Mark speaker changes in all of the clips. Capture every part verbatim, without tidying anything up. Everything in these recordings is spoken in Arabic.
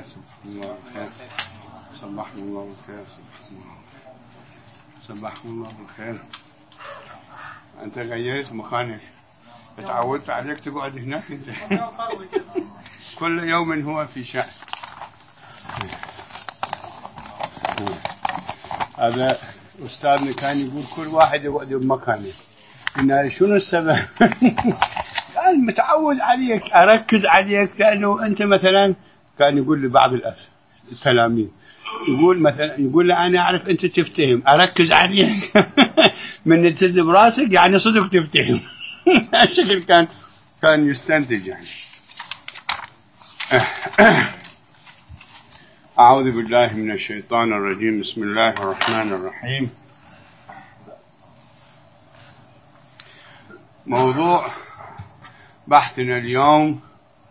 Speaker 1: صباح الله بالخير. صباحكم الله بالخير. صباحكم الله بالخير. أنت غيرت مكانك، تعودت عليك تقعد هناك أنت. كل يوم هو في شأن. هذا أستاذنا كان يقول كل واحد يقعد بمكانه. قلنا شنو السبب؟ قال متعود عليك، أركز عليك، لأنه أنت مثلا كان يقول لبعض التلاميذ يقول مثلا يقول له أنا أعرف أنت تفتهم، أركز عليك. من نتزم راسك يعني صدق تفتهم. الشكل كان كان يستنتج يعني. أعوذ بالله من الشيطان الرجيم. بسم الله الرحمن الرحيم. موضوع بحثنا اليوم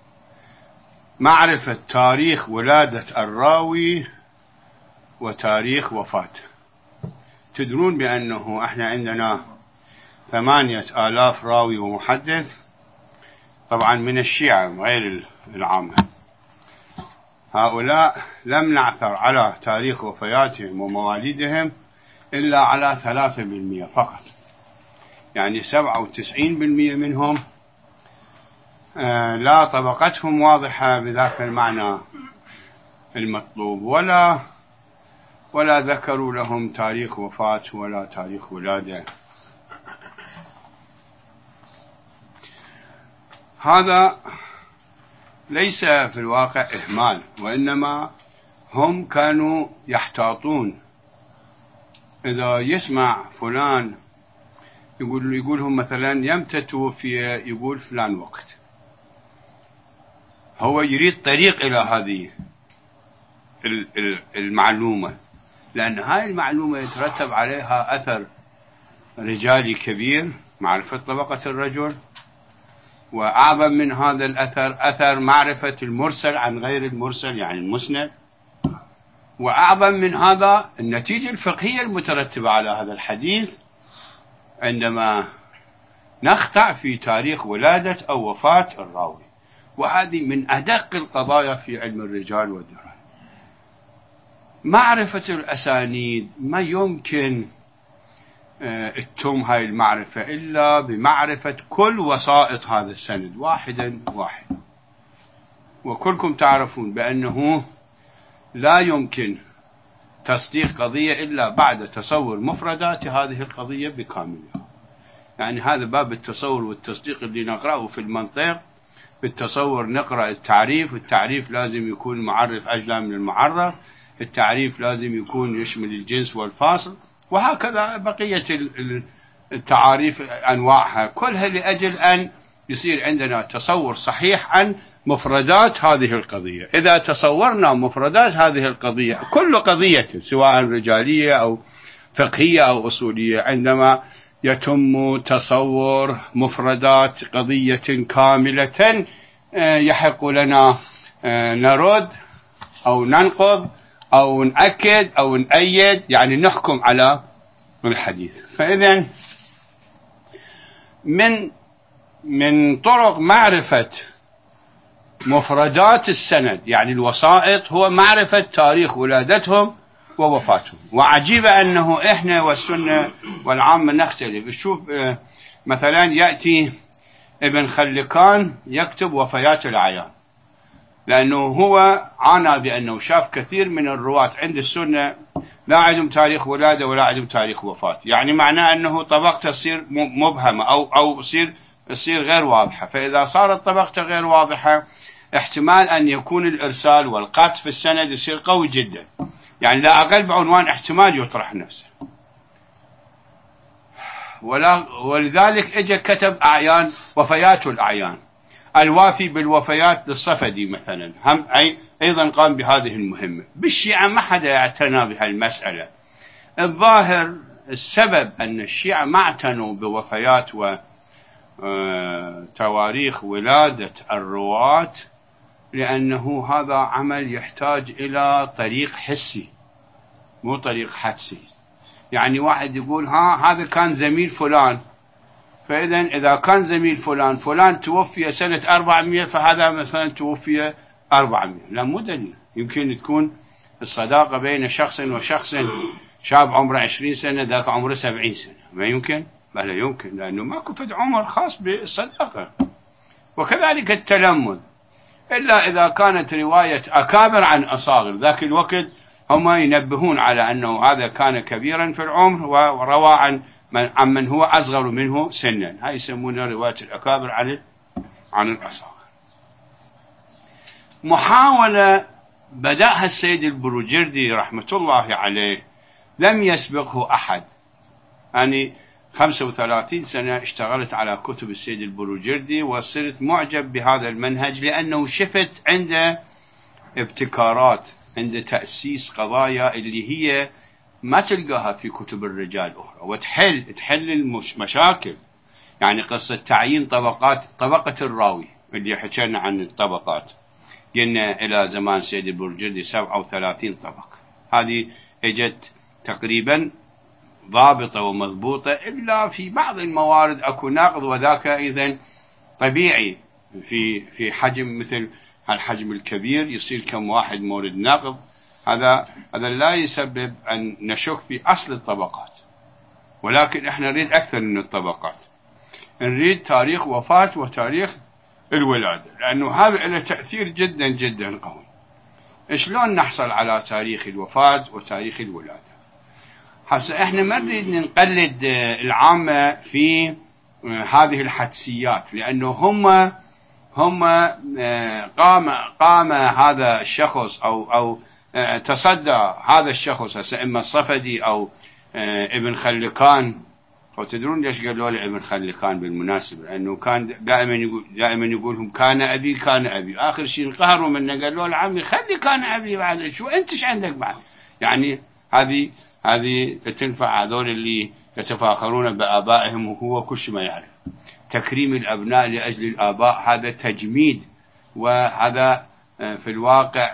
Speaker 1: معرفة تاريخ ولادة الراوي وتاريخ وفاته. تدرون بأنه احنا عندنا ثمانية آلاف راوي ومحدث، طبعا من الشيعة غير العامة. هؤلاء لم نعثر على تاريخ وفياتهم ومواليدهم إلا على ثلاثة بالمئة فقط، يعني سبعة وتسعين بالمئة منهم لا طبقتهم واضحة بذاك المعنى المطلوب، ولا ولا ذكروا لهم تاريخ وفاة ولا تاريخ ولادة. هذا ليس في الواقع إهمال، وإنما هم كانوا يحتاطون. إذا يسمع فلان يقول يقولهم مثلا يمتى توفي، يقول فلان وقت، هو يريد طريق إلى هذه المعلومة، لأن هاي المعلومة يترتب عليها أثر رجالي كبير، معرفة طبقة الرجل، وأعظم من هذا الأثر أثر معرفة المرسل عن غير المرسل يعني المسند، وأعظم من هذا النتيجة الفقهية المترتبة على هذا الحديث عندما نخضع في تاريخ ولادة أو وفاة الراوي. وهذه من أدق القضايا في علم الرجال والدراية. معرفة الأسانيد ما يمكن التم هاي المعرفة إلا بمعرفة كل وسائط هذا السند واحدا واحدا. وكلكم تعرفون بأنه لا يمكن تصديق قضية إلا بعد تصور مفردات هذه القضية بكاملها. يعني هذا باب التصور والتصديق اللي نقرأه في المنطق. بالتصور نقرأ التعريف، والتعريف لازم يكون معرف أجلى من المعرف، التعريف لازم يكون يشمل الجنس والفاصل، وهكذا بقية التعاريف أنواعها كلها، لأجل أن يصير عندنا تصور صحيح عن مفردات هذه القضية. إذا تصورنا مفردات هذه القضية، كل قضية سواء رجالية أو فقهية أو أصولية، عندما يتم تصور مفردات قضية كاملة يحق لنا نرد أو ننقض أو نأكد أو نأيد، يعني نحكم على الحديث. فإذا من من طرق معرفة مفردات السند يعني الوسائط هو معرفة تاريخ ولادتهم ووفاتهم. وعجيبة أنه إحنا والسنة والعامة نختلف. شوف مثلا يأتي ابن خلكان يكتب وفيات الأعيان، لأنه هو عانى بأنه شاف كثير من الرواة عند السنة لا عندهم تاريخ ولادة ولا عندهم تاريخ وفاة، يعني معناه أنه طبقته تصير مبهمة أو أو تصير تصير غير واضحة. فإذا صارت طبقته غير واضحة احتمال أن يكون الإرسال والقطع في السند يصير قوي جدا، يعني لا أقل بعنوان احتمال يطرح نفسه. ولا ولذلك اجى كتب أعيان وفيات الأعيان، الوافي بالوفيات للصفدي مثلا، هم أي أيضا قام بهذه المهمة. بالشيعة ما حدا يعتنى بهالمسألة. الظاهر السبب أن الشيعة ما اعتنوا بوفيات وتواريخ ولادة الرواة لأنه هذا عمل يحتاج إلى طريق حسي مو طريق حدسي. يعني واحد يقول ها هذا كان زميل فلان، فإذا إذا كان زميل فلان فلان توفي سنة أربعمئة، فهذا مثلا توفي أربعمائة، لا مو دليل. يمكن تكون الصداقة بين شخص وشخص، شاب عمره عشرين سنة ذاك عمره سبعين سنة، ما يمكن؟ بل يمكن، لأنه ماكو فد عمر خاص بالصداقة. وكذلك التلمذ، إلا إذا كانت رواية أكابر عن أصاغر، ذاك الوقت هم ينبهون على أنه هذا كان كبيرا في العمر وروى عن من, عن من هو أصغر منه سنا، هاي يسمونها رواية الأكابر عن عن الأصاغر. محاولة بدأها السيد البروجردي رحمة الله عليه، لم يسبقه أحد. يعني خمسة وثلاثين سنة اشتغلت على كتب السيد البروجردي، وصرت معجب بهذا المنهج، لأنه شفت عنده ابتكارات، عنده تأسيس قضايا اللي هي ما تلقاها في كتب الرجال الأخرى، وتحل تحل المشاكل. يعني قصة تعيين طبقات، طبقة الراوي اللي حكينا عن الطبقات، قلنا إلى زمان سيد البروجردي سبعة وثلاثين طبقة، هذه اجت تقريبا ضابطة ومضبوطة، إلا في بعض الموارد أكو ناقض، وذاك إذن طبيعي في في حجم مثل الحجم الكبير يصير كم واحد مورد ناقض. هذا هذا لا يسبب أن نشك في أصل الطبقات، ولكن احنا نريد أكثر من الطبقات، نريد تاريخ وفاة وتاريخ الولادة، لأنه هذا له تأثير جدا جدا قوي. شلون نحصل على تاريخ الوفاة وتاريخ الولادة؟ هسه احنا ما نريد نقلد العامة في هذه الحدسيات، لأنه هم هم قام قام هذا الشخص أو أو تصدى هذا الشخص، هسه إما الصفدي أو ابن خلقان. وتدرون ليش قالوا له ابن خلقان بالمناسبة؟ لأنه كان دائما يقول دائما يقولهم كان أبي كان أبي، آخر شيء انقهروا منه قالوا له عمي خلي كان أبي بعد، شو أنت ايش عندك بعد؟ يعني هذه هذه تنفع هذول اللي يتفاخرون بآبائهم وهو كل شيء ما يعرف. تكريم الأبناء لأجل الآباء هذا تجميد، وهذا في الواقع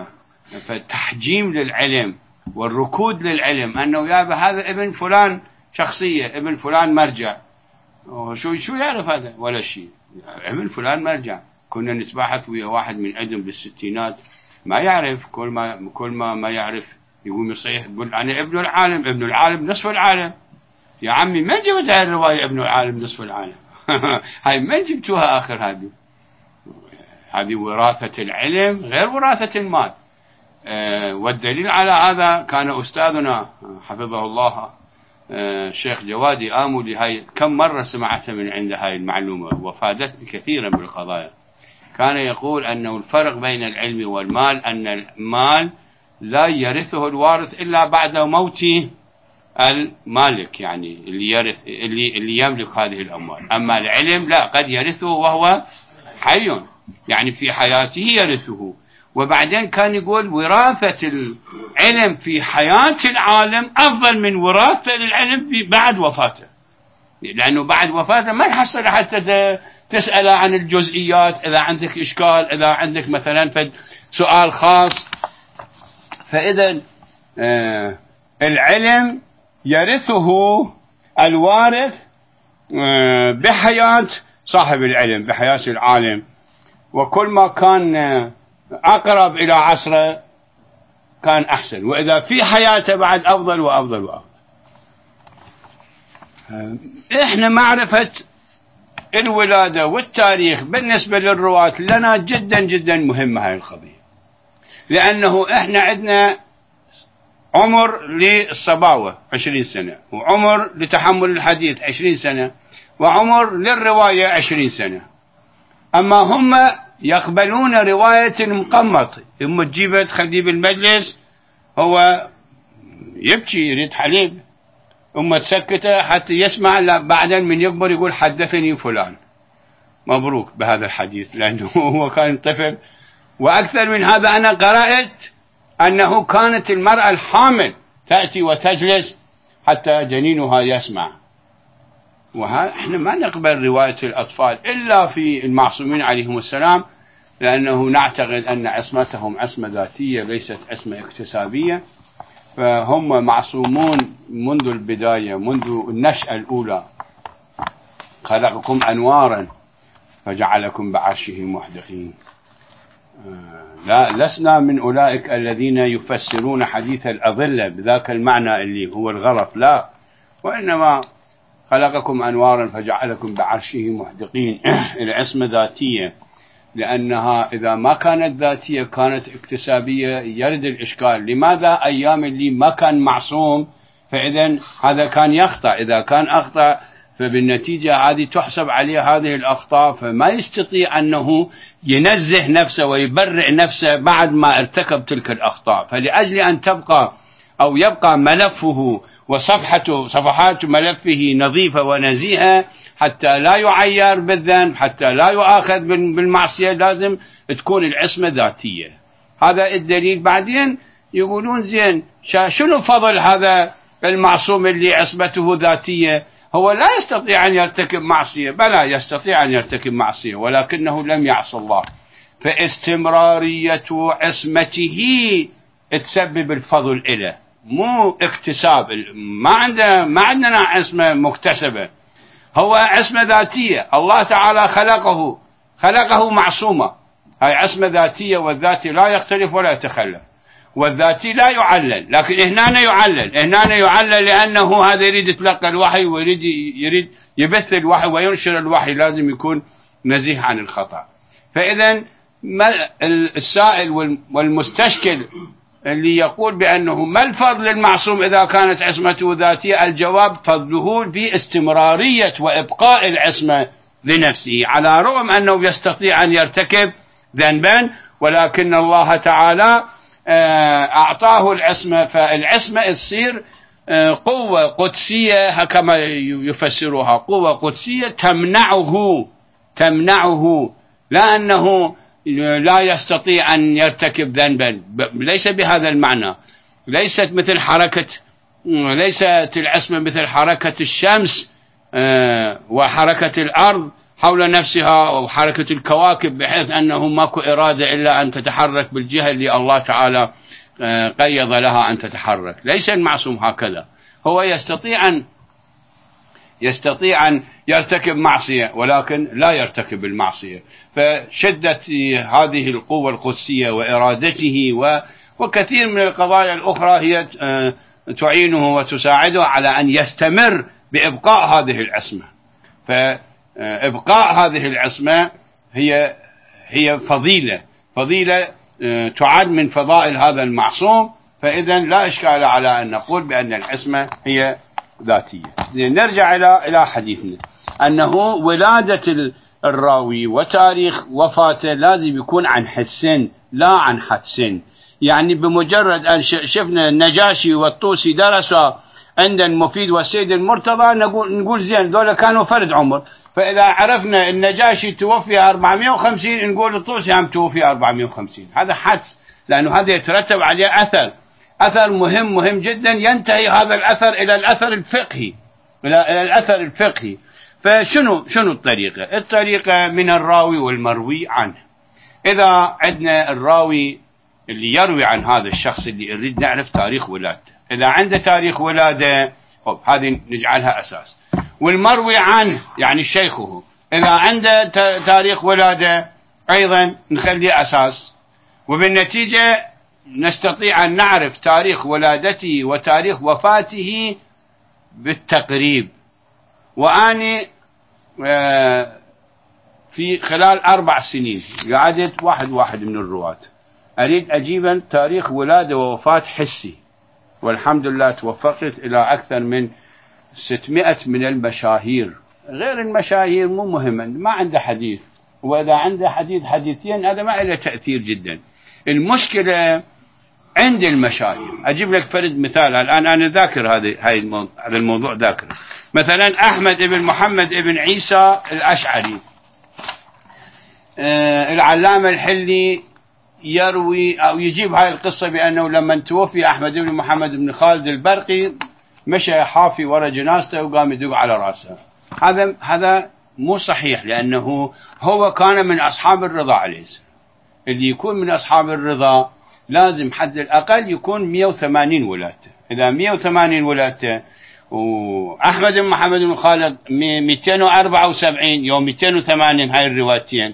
Speaker 1: فتحجيم للعلم والركود للعلم، أنه يابا هذا ابن فلان شخصية، ابن فلان مرجع. شو شو يعرف هذا ولا شيء؟ ابن فلان مرجع. كنا نتباحث ويا واحد من عندهم بالستينات ما يعرف، كل ما كل ما ما يعرف يقوم يصيح يقول أنا ابن العالم، ابن العالم نصف العالم. يا عمي من جبت هاي الرواية ابن العالم نصف العالم؟ هاي من جبتوها آخر؟ هذه هذه وراثة العلم غير وراثة المال. أه والدليل على هذا كان أستاذنا حفظه الله الشيخ جوادي آمولي، هاي كم مرة سمعتها من عنده هاي المعلومة وفادتني كثيرا بالقضايا. كان يقول أنه الفرق بين العلم والمال أن المال لا يرثه الوارث إلا بعد موت المالك، يعني اللي يرث اللي اللي يملك هذه الأموال. أما العلم لا، قد يرثه وهو حي، يعني في حياته يرثه. وبعدين كان يقول وراثة العلم في حياة العالم أفضل من وراثة العلم بعد وفاته، لأنه بعد وفاته ما يحصل حتى تسأل عن الجزئيات إذا عندك إشكال، إذا عندك مثلا سؤال خاص. فإذا آه العلم يرثه الوارث آه بحياة صاحب العلم، بحياة العالم، وكل ما كان آه أقرب إلى عصره كان أحسن، وإذا في حياته بعد أفضل وأفضل وأفضل. إحنا معرفة الولادة والتاريخ بالنسبة للرواة لنا جدا جدا مهمة هاي القضية، لأنه إحنا عندنا عمر للصباوة عشرين سنة، وعمر لتحمل الحديث عشرين سنة، وعمر للرواية عشرين سنة. أما هم يقبلون رواية المقمط، ثم تجيبه تخليه بالمجلس هو يبكي يريد حليب، ثم تسكته حتى يسمع، لا بعدين من يكبر يقول حدثني فلان، مبروك بهذا الحديث، لأنه هو كان طفل. وأكثر من هذا أنا قرأت أنه كانت المرأة الحامل تأتي وتجلس حتى جنينها يسمع. وإحنا ما نقبل رواية الأطفال إلا في المعصومين عليهم السلام، لأنه نعتقد أن عصمتهم عصمة ذاتية ليست عصمة اكتسابية، فهم معصومون منذ البداية، منذ النشأة الأولى. خلقكم أنوارا فجعلكم بعرشه محدثين. لا لسنا من أولئك الذين يفسرون حديث الأظلة بذاك المعنى اللي هو الغرف، لا، وإنما خلقكم أنوارا فجعلكم بعرشه محدقين. العصمة ذاتية، لأنها إذا ما كانت ذاتية كانت اكتسابية يرد الإشكال، لماذا أيام اللي ما كان معصوم فإذا هذا كان يخطأ، إذا كان أخطأ فبالنتيجة هذه تحسب عليه هذه الأخطاء، فما يستطيع أنه ينزه نفسه ويبرئ نفسه بعد ما ارتكب تلك الأخطاء. فلأجل أن تبقى أو يبقى ملفه وصفحته صفحات ملفه نظيفة ونزيهة حتى لا يعير بالذنب، حتى لا يؤاخذ بالمعصية، لازم تكون العصمة ذاتية. هذا الدليل. بعدين يقولون زين شنو فضل هذا المعصوم اللي عصمته ذاتية؟ هو لا يستطيع أن يرتكب معصية، بلى يستطيع أن يرتكب معصية ولكنه لم يعص الله، فاستمرارية عصمته تسبب الفضل إله، مو اكتساب. ما عندنا ما عندنا عصمة مكتسبة، هو عصمة ذاتية. الله تعالى خلقه خلقه معصومة، هاي عصمة ذاتية، والذاتي لا يختلف ولا يتخلف، والذاتي لا يعلل. لكن هنا يعلل، هنا يعلل لأنه هذا يريد يتلقى الوحي ويريد يريد يبث الوحي وينشر الوحي، لازم يكون نزيه عن الخطأ. فإذا السائل والمستشكل اللي يقول بأنه ما الفضل للمعصوم إذا كانت عصمته ذاتية، الجواب فضله باستمرارية وإبقاء العصمة لنفسه، على رغم أنه يستطيع أن يرتكب ذنبا، ولكن الله تعالى أعطاه العصمة. فالعصمة تصير قوة قدسية كما يفسرها، قوة قدسية تمنعه تمنعه لا أنه لا يستطيع أن يرتكب ذنبا، ليس بهذا المعنى. ليست مثل حركة ليست العصمة مثل حركة الشمس وحركة الأرض حول نفسها أو حركة الكواكب، بحيث أنه ماكو إرادة إلا أن تتحرك بالجهة اللي الله تعالى قيض لها أن تتحرك. ليس المعصوم هكذا، هو يستطيع أن يستطيع أن يرتكب معصية ولكن لا يرتكب المعصية. فشدة هذه القوة القدسية وإرادته وكثير من القضايا الأخرى هي تعينه وتساعده على أن يستمر بإبقاء هذه العصمة. فإبقاء هذه العصمة هي هي فضيلة فضيلة تعد من فضائل هذا المعصوم. فإذا لا إشكال على أن نقول بأن العصمة هي ذاتية. نرجع إلى إلى حديثنا، أنه ولادة الراوي وتاريخ وفاته لازم يكون عن حسن لا عن حدس. يعني بمجرد أن شفنا النجاشي والطوسي درسوا عند المفيد والسيد المرتضى نقول نقول زين دول كانوا فرد عمر، فإذا عرفنا النجاشي توفي أربعمائة وخمسين نقول الطوسي هم توفي أربعمائة وخمسين. هذا حدس، لأنه هذا يترتب عليه أثر أثر مهم مهم جدا، ينتهي هذا الأثر إلى الأثر الفقهي إلى الأثر الفقهي. فشنو شنو الطريقة؟ الطريقة من الراوي والمروي عنه. إذا عندنا الراوي اللي يروي عن هذا الشخص اللي يريد نعرف تاريخ ولادته، إذا عنده تاريخ ولادة هذه نجعلها أساس. والمروي عنه يعني شيخه، إذا عنده تاريخ ولادة أيضا نخليه أساس. وبالنتيجة نستطيع أن نعرف تاريخ ولادته وتاريخ وفاته بالتقريب. وأني في خلال أربع سنين قعدت واحد واحد من الرواة أريد أجيبا تاريخ ولادة ووفاة حسي، والحمد لله توفقت إلى أكثر من ستمائة من المشاهير. غير المشاهير مو مهما، ما عنده حديث، وإذا عنده حديث حديثين هذا ما له تأثير جدا. المشكلة عند المشاهير. أجيب لك فرد مثال الآن، أنا ذاكر هذا هذا الموضوع ذاكر. مثلا أحمد بن محمد بن عيسى الأشعري، آه العلامة الحلي يروي أو يجيب هاي القصة بأنه لما توفي أحمد بن محمد بن خالد البرقي مشى حافي ورا جنازته وقام يدق على رأسه. هذا هذا مو صحيح، لأنه هو كان من أصحاب الرضا عليه السلام. اللي يكون من أصحاب الرضا لازم حد الأقل يكون مئة وثمانين ولادته. إذا مئة وثمانين ولادته وأحمد بن محمد بن خالد مئتين وأربعة وسبعين يوم مئتين وثمانين، هاي الروايتين،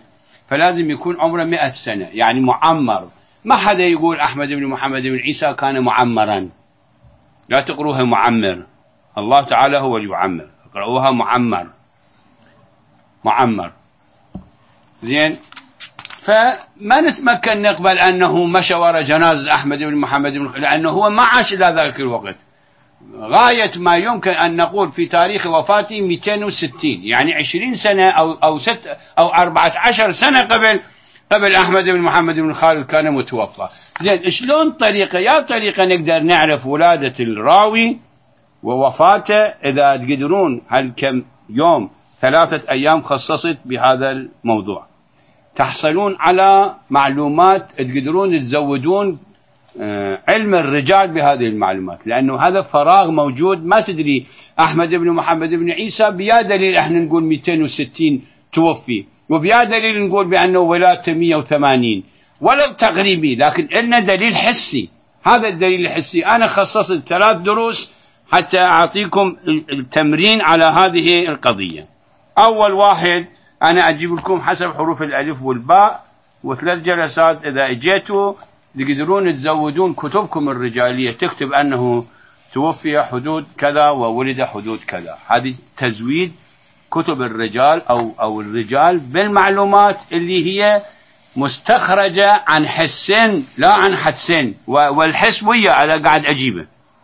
Speaker 1: فلازم يكون عمره مئة سنة، يعني معمر. ما حدا يقول أحمد بن محمد بن عيسى كان معمرا، لا تقروها معمر، الله تعالى هو اللي يعمر، اقرأوها معمر معمر. زين، فما نتمكن نقبل أنه مشى وراء جنازة أحمد بن محمد بن، لأنه هو ما عاش إلى ذاك الوقت. غاية ما يمكن أن نقول في تاريخ وفاته مئتين وستين، يعني عشرين سنة أو أو ست أو أربعة عشر سنة قبل قبل أحمد بن محمد بن خالد كان متوفى. زين، شلون طريقة يا طريقة نقدر نعرف ولادة الراوي ووفاته؟ إذا تقدرون هل كم يوم ثلاثة أيام خصصت بهذا الموضوع، تحصلون على معلومات تقدرون تزودون علم الرجال بهذه المعلومات، لأنه هذا فراغ موجود. ما تدري أحمد بن محمد بن عيسى بيا دليل احنا نقول مئتين وستين توفي، وبيا دليل نقول بأنه ولادته مئة وثمانين، ولو تقريبي، لكن لنا دليل حسي. هذا الدليل الحسي أنا خصصت ثلاث دروس حتى أعطيكم التمرين على هذه القضية. أول واحد أنا أجيب لكم حسب حروف الألف والباء، وثلاث جلسات إذا اجيتوا تقدرون تزودون كتبكم الرجالية، تكتب أنه توفي حدود كذا وولد حدود كذا. هذه تزويد كتب الرجال أو أو الرجال بالمعلومات اللي هي مستخرجة عن حسين لا عن حدسين، والحس ويا أنا قاعد أجيبه.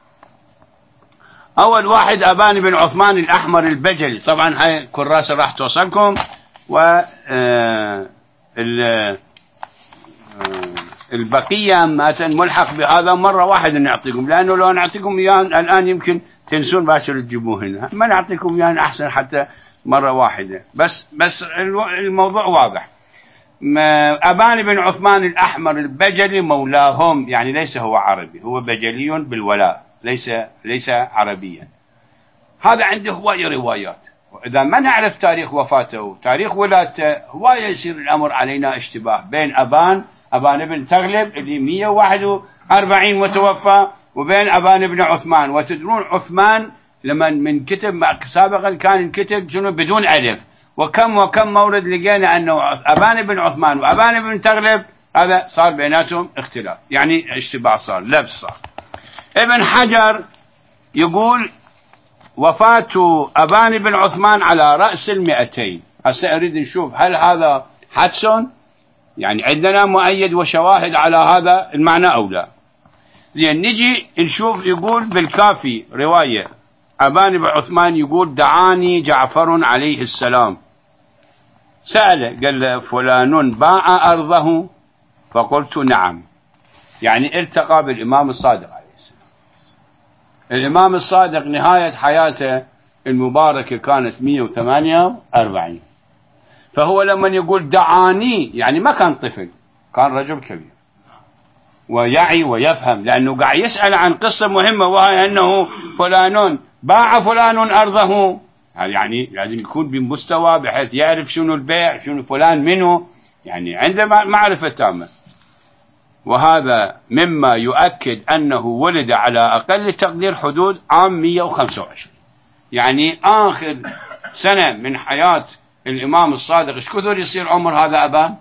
Speaker 1: أول واحد أبان بن عثمان الأحمر البجلي، طبعا هاي كراسة راح توصلكم، و البقية ماتن ملحق بهذا مرة واحدة نعطيكم، لأنه لو نعطيكم إياه الآن يمكن تنسون باكر تجيبوه هنا، ما نعطيكم إياه أحسن حتى مرة واحدة. بس بس الموضوع واضح. أبان بن عثمان الأحمر البجلي مولاهم، يعني ليس هو عربي، هو بجلي بالولاء، ليس ليس عربيا. هذا عنده هواية روايات، وإذا ما نعرف تاريخ وفاته وتاريخ ولادته هواية يصير الأمر علينا اشتباه بين أبان أبان بن تغلب اللي مئة وواحد وأربعين متوفى وبين أبان بن عثمان. وتدرون عثمان لما من كتب سابقا كان كتب شنو بدون ألف، وكم وكم مورد لقينا أنه أبان بن عثمان وأبان بن تغلب هذا صار بيناتهم اختلاف، يعني اشتباه صار، لبس صار. ابن حجر يقول وفاة أبان بن عثمان على رأس المئتين. هسه أريد نشوف هل هذا حدسون، يعني عندنا مؤيد وشواهد على هذا المعنى أو لا. زين، نجي نشوف. يقول بالكافي رواية أبان بن عثمان يقول دعاني جعفر عليه السلام، سأله قال له فلان باع أرضه؟ فقلت نعم، يعني التقى بالإمام الصادق عليه السلام. الإمام الصادق نهاية حياته المباركة كانت مئة وثمانية وأربعين، فهو لما يقول دعاني يعني ما كان طفل، كان رجل كبير ويعي ويفهم، لأنه قاعد يسأل عن قصة مهمة، وهي أنه فلان باع فلان أرضه، يعني لازم يكون بمستوى بحيث يعرف شنو البيع، شنو فلان منه، يعني عنده معرفة تامة. وهذا مما يؤكد أنه ولد على أقل تقدير حدود عام مئة وخمسة وعشرين، يعني آخر سنة من حياة الإمام الصادق. إيش كثر يصير عمر هذا أبان؟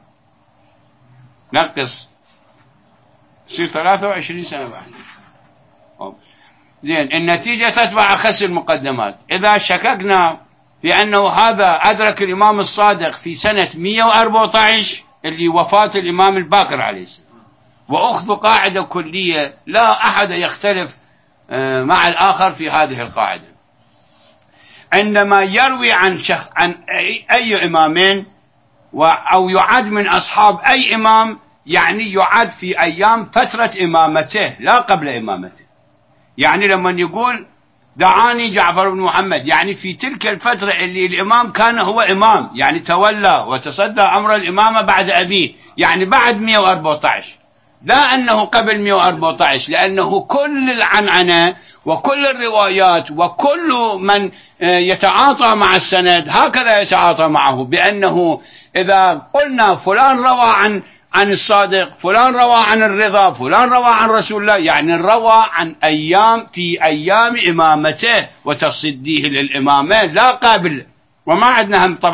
Speaker 1: نقص يصير ثلاثة وعشرين سنة بعد. زين، النتيجة تتبع أخس المقدمات. إذا شككنا في أنه هذا أدرك الإمام الصادق في سنة مئة وأربعة عشر اللي وفاة الإمام الباقر عليه السلام، وأخذ قاعدة كلية لا أحد يختلف مع الآخر في هذه القاعدة. عندما يروي عن شخص عن أي, أي إمامين أو يعد من أصحاب أي إمام، يعني يعد في أيام فترة إمامته لا قبل إمامته. يعني لما يقول دعاني جعفر بن محمد، يعني في تلك الفترة اللي الإمام كان هو إمام، يعني تولى وتصدى أمر الإمامة بعد أبيه، يعني بعد مئة وأربعة عشر، لا أنه قبل مئة وأربعة عشر، لأنه كل العنعنة وكل الروايات وكل من يتعاطى مع السند هكذا يتعاطى معه، بأنه إذا قلنا فلان روى عن عن الصادق، فلان روى عن الرضا، فلان روى عن رسول الله، يعني روى عن أيام في أيام إمامته وتصديه للإمامة لا قبل. وما عندنا هم طبعا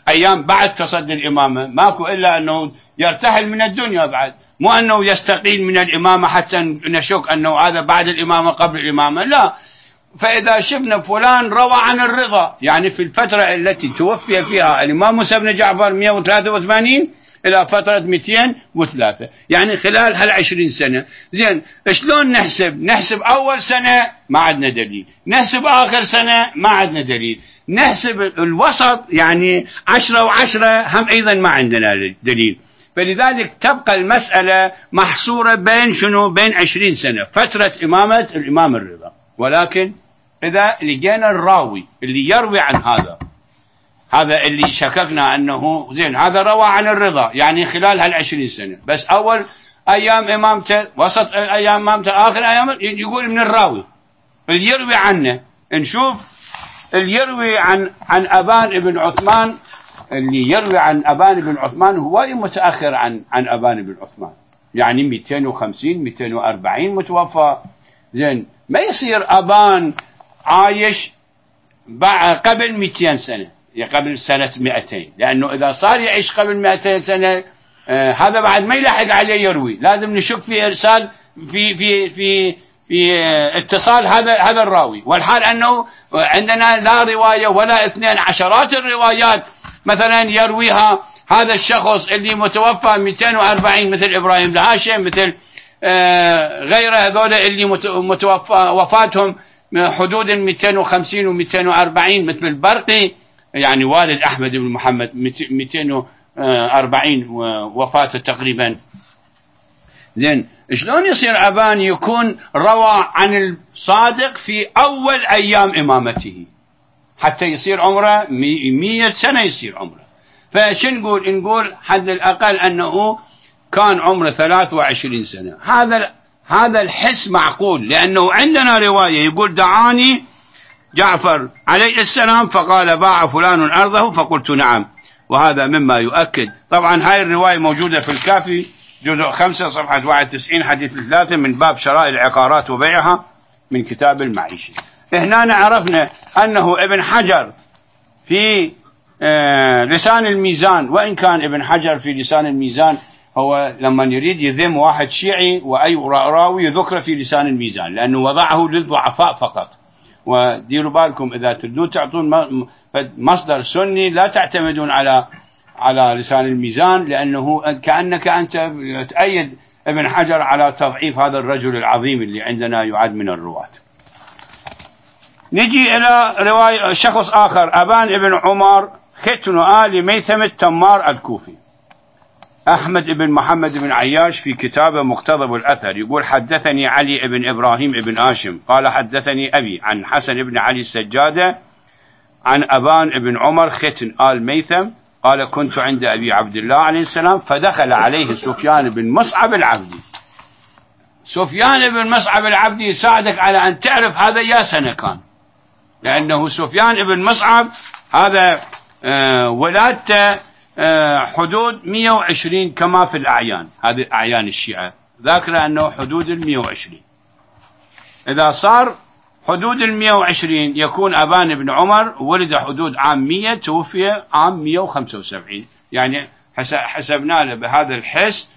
Speaker 1: أيام بعد تصدي الإمامة ماكو إلا أنه يرتحل من الدنيا بعد، مو أنه يستقيل من الإمامة حتى نشك أنه هذا بعد الإمامة قبل الإمامة، لا. فإذا شفنا فلان روى عن الرضا، يعني في الفترة التي توفي فيها الإمام موسى بن جعفر مئة وثلاثة وثمانين إلى فترة مئتين وثلاثة، يعني خلال هالعشرين سنة. زين، شلون نحسب؟ نحسب أول سنة ما عندنا دليل، نحسب آخر سنة ما عندنا دليل، نحسب الوسط يعني عشرة وعشرة هم أيضا ما عندنا دليل. فلذلك تبقى المسألة محصورة بين شنو؟ بين عشرين سنة فترة إمامة الإمام الرضا. ولكن إذا لقينا الراوي اللي يروي عن هذا، هذا اللي شككنا أنه زين هذا روى عن الرضا يعني خلال هالعشرين سنة، بس أول أيام إمامته، وسط أيام إمامته، آخر أيام، يقول من الراوي اللي يروي عنه. نشوف اللي يروي عن عن أبان بن عثمان، اللي يروي عن أبان بن عثمان هو متأخر عن عن أبان بن عثمان، يعني مئتين وخمسين مئتين وأربعين متوفى. زين، ما يصير أبان عايش قبل مئتين سنة، قبل سنة مئتين، لأنه إذا صار يعيش قبل مئتين سنة آه هذا بعد ما يلحق عليه يروي، لازم نشك في إرسال في في في في آه اتصال هذا هذا الراوي. والحال أنه عندنا لا رواية ولا اثنين، عشرات الروايات مثلا يرويها هذا الشخص اللي متوفى مئتين وأربعين، مثل إبراهيم الهاشم، مثل آه غير هذول اللي متوفى وفاتهم حدود مئتين وخمسين ومئتين وأربعين، مثل البرقي يعني والد أحمد بن محمد مئتين وأربعين وفاته تقريبا. زين، شلون يصير أبان يكون روى عن الصادق في أول أيام إمامته حتى يصير عمره مئة سنة يصير عمره؟ فشن نقول؟ نقول حد الأقل أنه كان عمره ثلاث وعشرين سنة. هذا هذا الحس معقول، لأنه عندنا رواية يقول دعاني جعفر عليه السلام فقال باع فلان أرضه فقلت نعم، وهذا مما يؤكد. طبعا هاي الرواية موجودة في الكافي جزء خمسة صفحة واحد وتسعين حديث ثلاثة من باب شراء العقارات وبيعها من كتاب المعيشة. هنا عرفنا أنه ابن حجر في آه لسان الميزان، وإن كان ابن حجر في لسان الميزان هو لما يريد يذم واحد شيعي وأي راوي ذكر في لسان الميزان، لأنه وضعه للضعفاء فقط. وديروا بالكم إذا تريدون تعطون مصدر سني لا تعتمدون على على لسان الميزان، لأنه كأنك أنت تأيد ابن حجر على تضعيف هذا الرجل العظيم اللي عندنا يعد من الرواة. نجي إلى رواية شخص آخر، أبان ابن عمر ختن آل ميثم التمار الكوفي. أحمد بن محمد بن عياش في كتابه مقتضب الأثر يقول حدثني علي بن إبراهيم بن هاشم قال حدثني أبي عن حسن بن علي السجادة عن أبان بن عمر ختن آل ميثم قال كنت عند أبي عبد الله عليه السلام فدخل عليه سفيان بن مصعب العبدي. سفيان بن مصعب العبدي يساعدك على أن تعرف هذا يا سنة كان، لأنه سفيان بن مصعب هذا آه ولادته آه حدود مئة وعشرين كما في الأعيان، هذه أعيان الشيعة ذاكرة أنه حدود المئة وعشرين. إذا صار حدود المئة وعشرين يكون أبان بن عمر ولد حدود عام مئة توفي عام مئة وخمسة وسبعين، يعني حسبنا له بهذا الحس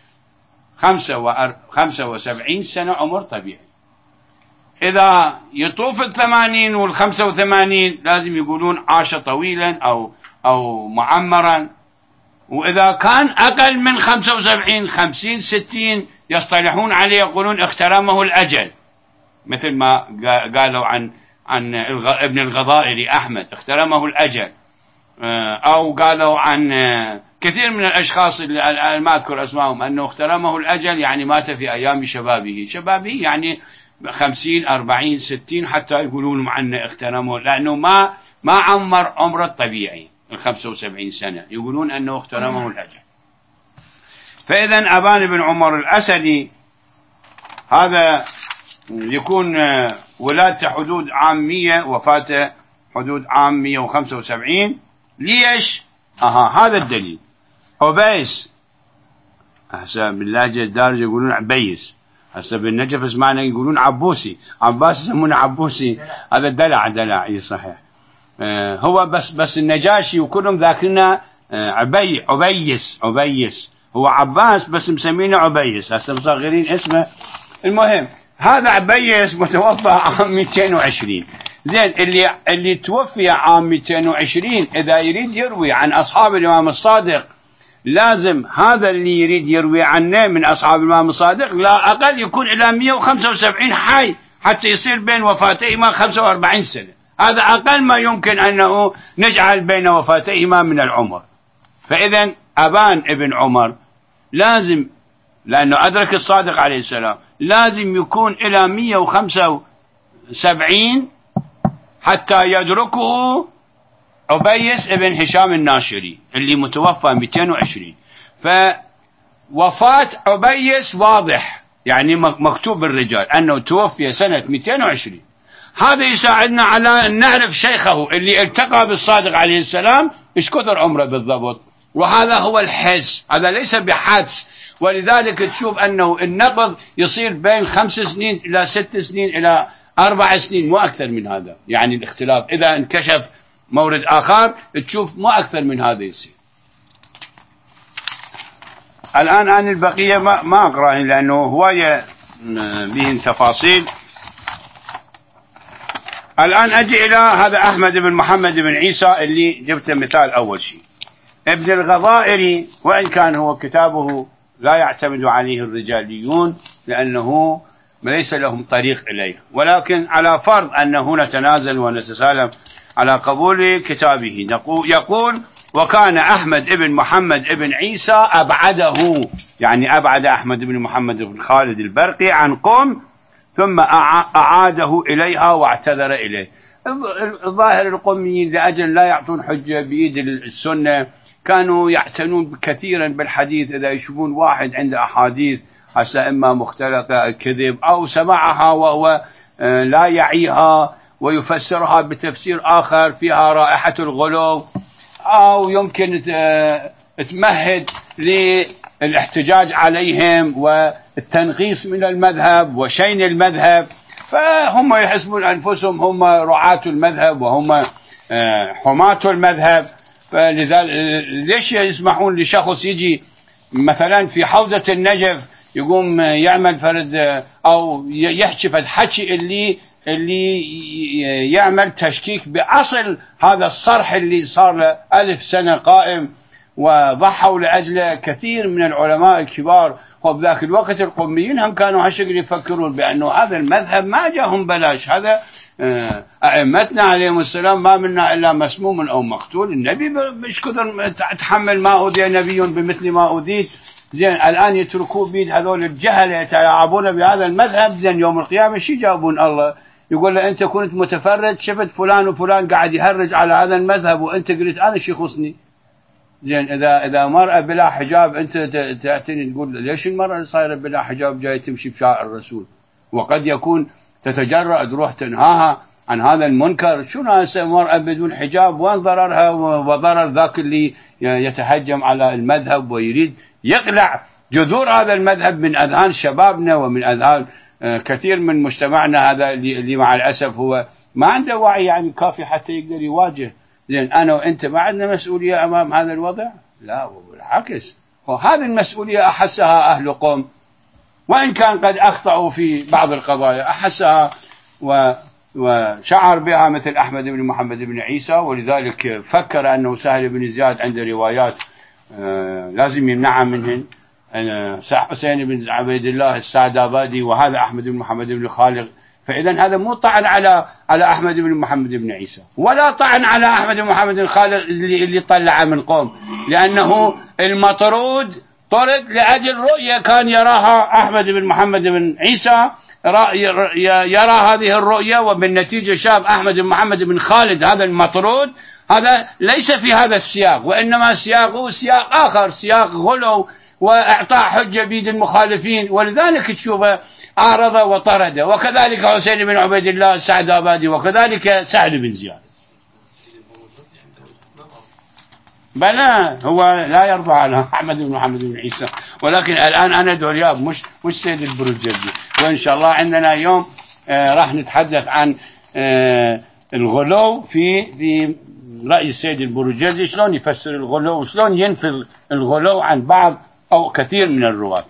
Speaker 1: خمسة وسبعين سنة عمر طبيعي. إذا يطوف الثمانين والخمسة وثمانين لازم يقولون عاش طويلا أو أو معمرا. وإذا كان أقل من خمسة وسبعين خمسين ستين يصطلحون عليه يقولون اخترمه الأجل، مثل ما قالوا عن عن ابن الغضائري أحمد اخترمه الأجل، أو قالوا عن كثير من الأشخاص اللي ما أذكر أسمائهم أنه اخترمه الأجل يعني مات في أيام شبابه. شبابه يعني خمسين أربعين ستين حتى يقولون عنه اخترمه، لأنه ما ما عمر عمره الطبيعي الخمسة وسبعين سنة، يقولون أنه اخترمه الأجل. فإذا أبان بن عمر الأسدي هذا يكون ولادته حدود عام مئة وفاته حدود عام مئة وخمسة وسبعين. ليش؟ أها هذا الدليل. عبيس هسه باللهجة الدارجة يقولون عبيس، هسه بالنجف اسمعنا يقولون عبوسي، عباس يسمونه عبوسي، هذا دلع دلع. اي صحيح. آه هو بس بس النجاشي وكلهم ذاكرنا عبي عبيس عبيس هو عباس بس مسمينه عبيس، هسه مصغرين اسمه. المهم هذا عبيس متوفى عام مئتين وعشرين. زين اللي اللي توفي عام مئتين وعشرين إذا يريد يروي عن أصحاب الإمام الصادق لازم هذا اللي يريد يروي عنه من أصحاب الإمام الصادق لا أقل يكون إلى مئة وخمسة وسبعين حي، حتى يصير بين وفاتيهما خمسة وأربعين سنة. هذا أقل ما يمكن أنه نجعل بين وفاتيهما من العمر. فإذا أبان ابن عمر لازم، لأنه أدرك الصادق عليه السلام، لازم يكون إلى مئة وخمسة وسبعين حتى يدركه عبيس ابن هشام الناشري اللي متوفى مئتين وعشرين. فوفاة عبيس واضح، يعني مكتوب بالرجال أنه توفي سنة مئتين وعشرين. هذا يساعدنا على أن نعرف شيخه اللي التقى بالصادق عليه السلام إيش كثر عمره بالضبط، وهذا هو الحس، هذا ليس بحدس. ولذلك تشوف أنه النقض يصير بين خمس سنين إلى ست سنين إلى أربع سنين، مو أكثر من هذا. يعني الاختلاف إذا انكشف مورد آخر تشوف مو أكثر من هذا يصير. الآن عن البقية ما, ما أقرأ لأنه هواية بهن تفاصيل. الآن أجي إلى هذا أحمد بن محمد بن عيسى اللي جبت مثال أول شيء. ابن الغضائري وإن كان هو كتابه لا يعتمد عليه الرجاليون لأنه ليس لهم طريق إليه، ولكن على فرض أنه نتنازل ونتسالم على قبول كتابه يقول: وكان أحمد بن محمد بن عيسى أبعده، يعني أبعد أحمد بن محمد بن خالد البرقي عن قم ثم أعاده إليها واعتذر إليه. الظاهر القوميين لأجل لا يعطون حجة بإيد السنة كانوا يعتنون كثيرا بالحديث. إذا يشوفون واحد عنده أحاديث هسه إما مختلطة كذب أو سمعها وهو لا يعيها ويفسرها بتفسير آخر فيها رائحة الغلو، أو يمكن تمهد للاحتجاج عليهم والتنغيص من المذهب وشين المذهب، فهم يحسبون أنفسهم هم رعاة المذهب وهم حماة المذهب. فلذلك ليش يسمحون لشخص يجي مثلا في حوزة النجف يقوم يعمل فرد أو يحكي فرد حكي اللي اللي يعمل تشكيك بأصل هذا الصرح اللي صار له ألف سنة قائم وضحوا لأجله كثير من العلماء الكبار. وبذاك الوقت القوميين هم كانوا هالشكل يفكرون بأنه هذا المذهب ما جاهم بلاش، هذا أئمتنا عليهم السلام ما منا إلا مسموم أو مقتول، النبي مش كثر تحمل ما أوذي نبي بمثل ما أوذيت. زين الآن يتركوا بيد هذول الجهل يتلاعبون بهذا المذهب. زين يوم القيامة شي جاوبون الله؟ يقول له أنت كنت متفرد شفت فلان وفلان قاعد يهرج على هذا المذهب وأنت قلت أنا شي يخصني. زين إذا إذا مرأة بلا حجاب أنت تأتيني تقول ليش المرأة اللي صايرة بلا حجاب جاي تمشي بشارع الرسول؟ وقد يكون تتجرأ تروح تنهاها عن هذا المنكر. شو ناس مرأة بدون حجاب وين ضررها وضرر ذاك اللي يتهجم على المذهب ويريد يقلع جذور هذا المذهب من أذهان شبابنا ومن أذهان كثير من مجتمعنا، هذا اللي مع الأسف هو ما عنده وعي يعني كافي حتى يقدر يواجه. زين أنا وأنت ما عندنا مسؤولية أمام هذا الوضع؟ لا بالعكس، وهذه المسؤولية أحسها أهل قوم وإن كان قد أخطأوا في بعض القضايا، أحسها و وشعر بها مثل أحمد بن محمد بن عيسى. ولذلك فكر أنه سهل بن زياد عنده روايات لازم يمنعها منهن، حسين بن عبيد الله السعدابادي وهذا أحمد بن محمد بن خالد. فإذا هذا مو طعن على على أحمد بن محمد بن عيسى ولا طعن على أحمد بن محمد بن خالد اللي اللي طلع من قوم، لأنه المطرود طرد لأجل رؤية كان يراها أحمد بن محمد بن عيسى، يرى هذه الرؤية وبالنتيجة شاف أحمد بن محمد بن خالد هذا المطرود هذا ليس في هذا السياق، وإنما سياقه سياق آخر، سياق غلو وإعطاء حجة بيد المخالفين. ولذلك تشوفه أعرض وطرد. وكذلك حسين بن عبيد الله السعدابادي وكذلك سهل بن زياد. بلى هو لا يرضى على أحمد بن محمد بن عيسى، ولكن الآن أنا دولياب مش مش سيد البروجردي. وإن شاء الله عندنا يوم آه راح نتحدث عن آه الغلو في في رأي السيد البروجردي شلون يفسر الغلو وشلون ينفي الغلو عن بعض أو كثير من الرواة.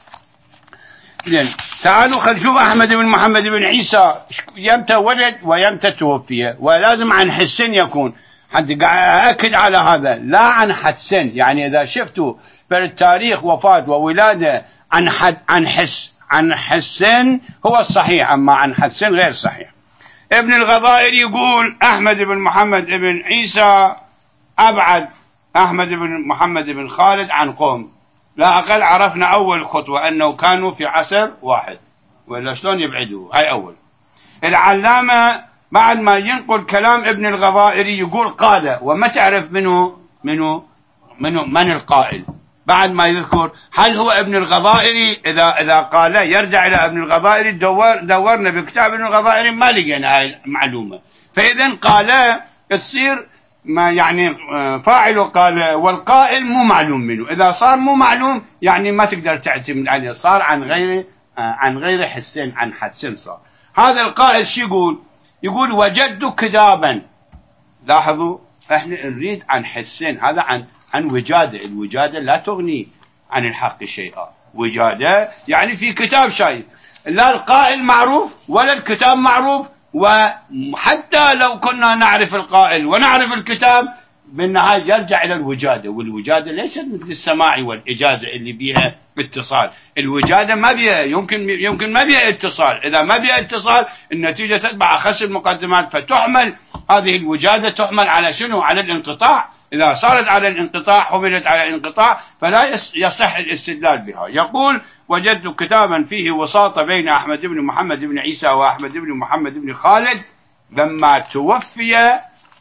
Speaker 1: زين تعالوا خلينا نشوف أحمد بن محمد بن عيسى يمتى ولد ويمتى توفي، ولازم عن حسن يكون، حتى قاعد أكد على هذا، لا عن حدسن. يعني إذا شفتوا بالتاريخ وفاة وولادة عن حد عن حس عن حسن هو الصحيح، أما عن حدسن غير صحيح. ابن الغضائر يقول أحمد بن محمد بن عيسى أبعد أحمد بن محمد بن خالد عن قوم، لا أقل عرفنا أول خطوة أنه كانوا في عصر واحد، ولا شلون يبعدوا؟ هاي أول. العلامة بعد ما ينقل كلام ابن الغضائري يقول قال، وما تعرف منه منه منه من القائل بعد ما يذكر. هل هو ابن الغضائري؟ إذا إذا قال يرجع إلى ابن الغضائري، دور دورنا بكتاب ابن الغضائري ما لقينا هاي المعلومة. فإذا قال تصير ما يعني فاعل قال، والقائل مو معلوم منه. إذا صار مو معلوم يعني ما تقدر تعتمد عليه، صار عن غير عن غير حسين، عن حدسين صار. هذا القائل شو يقول؟ يقول وجدت كتابا. لاحظوا احنا نريد عن حسين، هذا عن عن وجادة. الوجادة لا تغني عن الحق شيئا، وجادة يعني في كتاب شايف، لا القائل معروف ولا الكتاب معروف. وحتى لو كنا نعرف القائل ونعرف الكتاب، بالنهاية يرجع إلى الوجادة، والوجادة ليست مثل السماع والإجازة اللي بيها اتصال. الوجادة ما بيها يمكن يمكن ما بيها اتصال، إذا ما بيها اتصال النتيجة تتبع أخس المقدمات، فتحمل هذه الوجادة تحمل على شنو؟ على الانقطاع. إذا صارت على الانقطاع، حملت على الانقطاع، فلا يصح الاستدلال بها. يقول وجدت كتابا فيه وساطة بين أحمد بن محمد بن عيسى وأحمد بن محمد بن خالد لما توفي.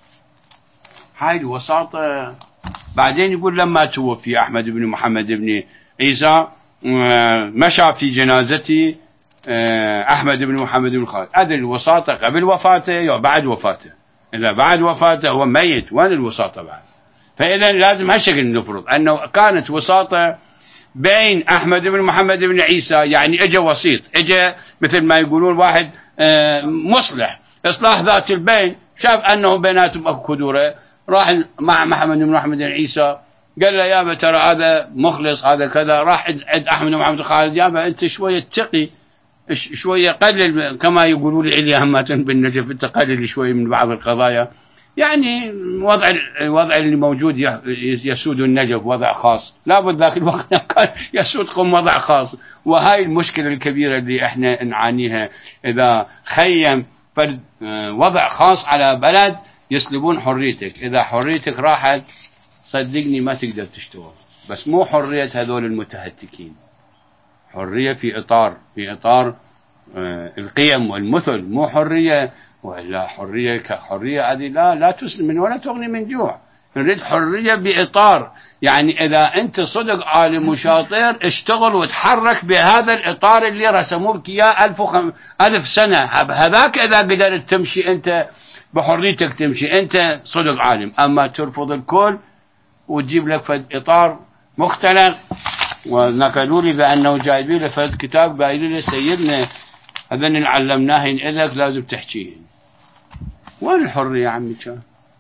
Speaker 1: هاي الوساطة. بعدين يقول لما توفي أحمد بن محمد بن عيسى مشى في جنازة أحمد بن محمد بن خالد. هذه الوساطة قبل وفاته أو بعد وفاته؟ إذا بعد وفاته هو ميت، وين الوساطة بعد؟ فإذا لازم هالشكل نفرض أنه كانت وساطة بين أحمد بن محمد بن عيسى، يعني اجى وسيط، اجى مثل ما يقولون واحد مصلح، إصلاح ذات البين، شاف أنه بيناتهم أكو كدورة، راح مع محمد بن محمد بن عيسى قال له يابا ترى هذا مخلص، هذا كذا. راح عند أحمد بن محمد خالد، يابا أنت شوية تقي، شوية قلل، كما يقولون لي همات بالنجف، أنت قلل شوية من بعض القضايا. يعني وضع الوضع اللي موجود يسود النجف وضع خاص، لابد ذاك الوقت كان يسودكم وضع خاص. وهاي المشكلة الكبيرة اللي احنا نعانيها، إذا خيم فرد وضع خاص على بلد يسلبون حريتك. إذا حريتك راحت صدقني ما تقدر تشتغل. بس مو حرية هذول المتهتكين، حرية في إطار في إطار القيم والمثل، مو حرية ولا حرية كحرية هذه لا لا تسلم ولا تغني من جوع. نريد حرية بإطار، يعني إذا أنت صدق عالم وشاطر اشتغل وتحرك بهذا الإطار اللي رسموه لك إياه ألف وخم... ألف سنة. هذاك إذا قدرت تمشي أنت بحريتك تمشي، أنت صدق عالم. أما ترفض الكل وتجيب لك فد إطار مختلف. ونقلوا لي بأنه جايبين له فد كتاب قايل له سيدنا هذا اللي علمناهن إلك لازم تحكيهن. وين الحرية يا عمي؟ كان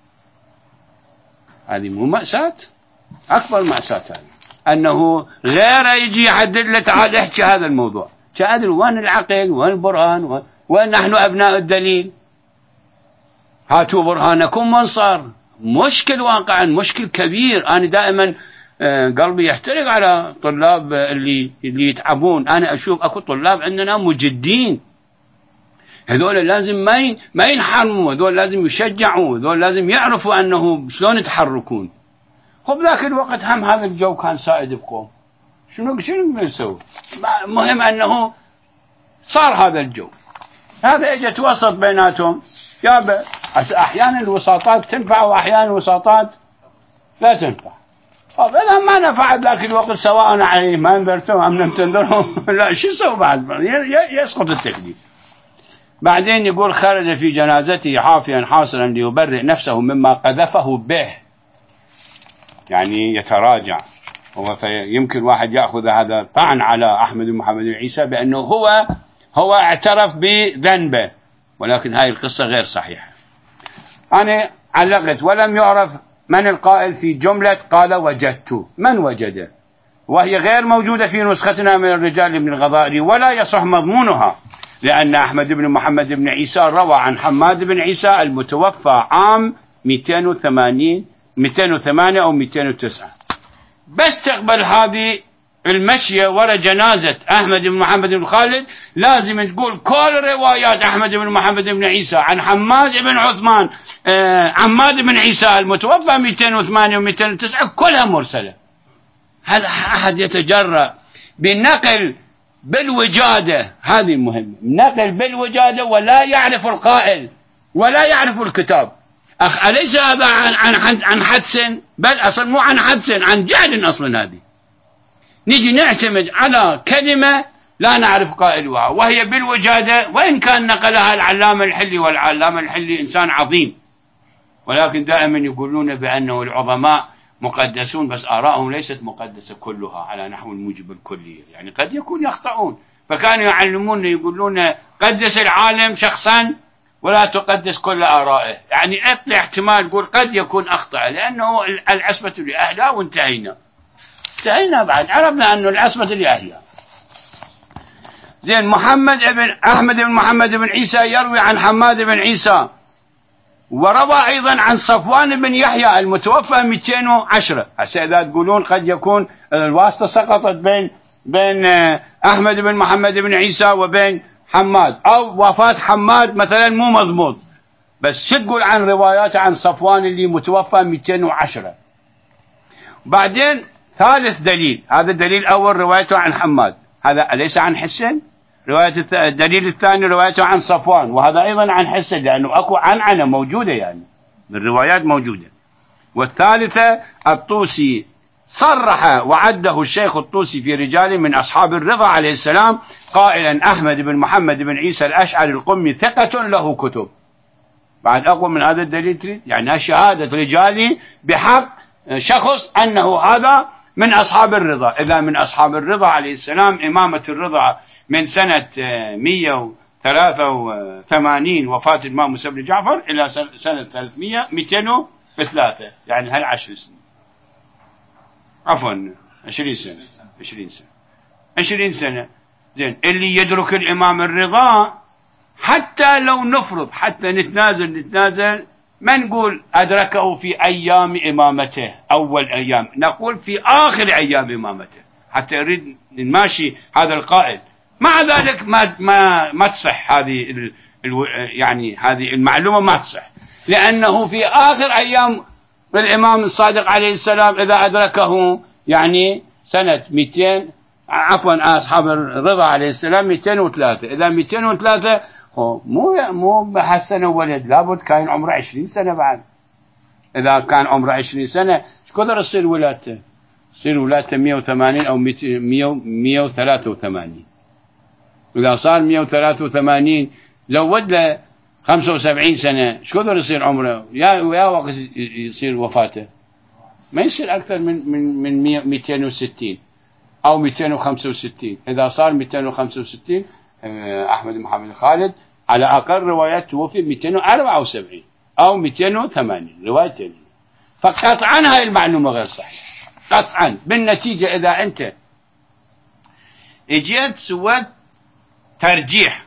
Speaker 1: هذه مو مأساة؟ أكبر مأساة هذه، أنه غيره يجي يحدد له تعال احكي هذا الموضوع. كأدري وين العقل وين البرهان وين نحن أبناء الدليل؟ هاتوا برهانكم من صار. مشكل واقعا، مشكل كبير. أنا دائما قلبي يحترق على طلاب اللي اللي يتعبون. أنا أشوف أكو طلاب عندنا مجدين، هذول لازم ما ما ينحرموا، هذول لازم يشجعوا، هذول لازم يعرفوا أنه شلون يتحركون. خب ذاك الوقت هم هذا الجو كان سائد بقوم، شنو شنو نسوي؟ مهم أنه صار هذا الجو، هذا اجت وسط بيناتهم. يابا أحيانا الوساطات تنفع وأحيانا الوساطات لا تنفع. طب إذا ما نفعت ذاك الوقت سواء عليه ما انذرتهم أم لم تنذرهم لا شو سوى بعد؟ يسقط التكليف. بعدين يقول خرج في جنازته حافيا حاصلا ليبرئ نفسه مما قذفه به، يعني يتراجع. ويمكن واحد يأخذ هذا طعن على أحمد بن محمد بن عيسى بأنه هو هو اعترف بذنبه، ولكن هاي القصة غير صحيحة. أنا علقت ولم يعرف من القائل في جملة قال وجدت، من وجده؟ وهي غير موجودة في نسختنا من الرجال بن الغضائري، ولا يصح مضمونها، لأن أحمد بن محمد بن عيسى روى عن حماد بن عيسى المتوفى عام مئتين وثمانين مئتين وثمانية أو مئتين وتسعة. بس تقبل هذه المشية ورا جنازة أحمد بن محمد بن خالد لازم تقول كل روايات أحمد بن محمد بن عيسى عن حماد بن عثمان آه حماد بن عيسى المتوفى مئتين وثمانية ومئتين وتسعة كلها مرسلة. هل أحد يتجرأ بالنقل بالوجادة؟ هذه مهمة، نقل بالوجادة ولا يعرف القائل ولا يعرف الكتاب. أخ أليس هذا عن عن عن حدس؟ بل أصلا مو عن حدس، عن جهل أصلا. هذه نجي نعتمد على كلمة لا نعرف قائلها وهي بالوجادة، وإن كان نقلها العلامة الحلي، والعلامة الحلي إنسان عظيم، ولكن دائما يقولون بأنه العظماء مقدسون، بس آراءهم ليست مقدسة كلها على نحو الموجب الكلي، يعني قد يكون يخطئون. فكانوا يعلمون يقولون قدس العالم شخصا ولا تقدس كل آرائه، يعني اطلع احتمال قول قد يكون أخطأ، لأنه العصمة لأهلها، وانتهينا انتهينا بعد عرفنا أنه العصمة لأهلها. زين، محمد بن أحمد بن محمد بن عيسى يروي عن حماد بن عيسى، وروى أيضا عن صفوان بن يحيى المتوفى مئتين وعشرة. هسه إذا تقولون قد يكون الواسطة سقطت بين بين أحمد بن محمد بن عيسى وبين حماد، أو وفاة حماد مثلا مو مضبوط، بس شو تقول عن روايات عن صفوان اللي متوفى مئتين وعشرة؟ بعدين ثالث دليل، هذا الدليل أول روايته عن حماد، هذا أليس عن حسن؟ رواية الدليل الثاني روايته عن صفوان، وهذا أيضا عن حسن، لأنه أكو عنعنة موجودة، يعني الروايات موجودة. والثالثة الطوسي صرح وعده الشيخ الطوسي في رجال من أصحاب الرضا عليه السلام قائلا أحمد بن محمد بن عيسى الأشعري القمي ثقة له كتب. بعد أقوى من هذا الدليل تريد؟ يعني شهادة رجالي بحق شخص أنه هذا من أصحاب الرضا. إذا من أصحاب الرضا عليه السلام، إمامة الرضا من سنة مئة وثلاثة وثمانين وفاة الإمام موسى بن جعفر إلى سنة ثلاثمئة مئتين وثلاثة، يعني هل عشر سنين، عفوا عشرين سنة عشرين سنة عشرين سنة. زين، اللي يدرك الإمام الرضا حتى لو نفرض، حتى نتنازل نتنازل ما نقول أدركه في أيام إمامته أول أيام، نقول في آخر أيام إمامته، حتى يريد نماشي هذا القائل. مع ذلك ما ما ما تصح هذه ال ال يعني هذه المعلومة ما تصح، لأنه في آخر أيام الإمام الصادق عليه السلام إذا أدركه يعني سنة مئتين، عفوا أصحاب الرضا عليه السلام مئتين وثلاثة، إذا مئتين وثلاثة مو مو بحسنه ولد، لابد كان عمره عشرين سنة بعد. إذا كان عمره عشرين سنة ايش قدر يصير ولادته؟ يصير ولادته مئة وثمانين أو مئة وثلاثة وثمانين. إذا صار مئة وثلاثة وثمانين زود له خمسة وسبعين سنة، ايش قدر يصير عمره؟ يا يا وقت يصير وفاته ما يصير أكثر من من من مئتين وستين أو مئتين وخمسة وستين. إذا صار مئتين وخمسة وستين أحمد محمد خالد على أقل روايات توفي مئتين وأربعة وسبعين أو مئتين وثمانين روايتين. فقطعا هاي المعلومة غير صحيحة قطعا. بالنتيجة إذا أنت اجيت سويت ترجيح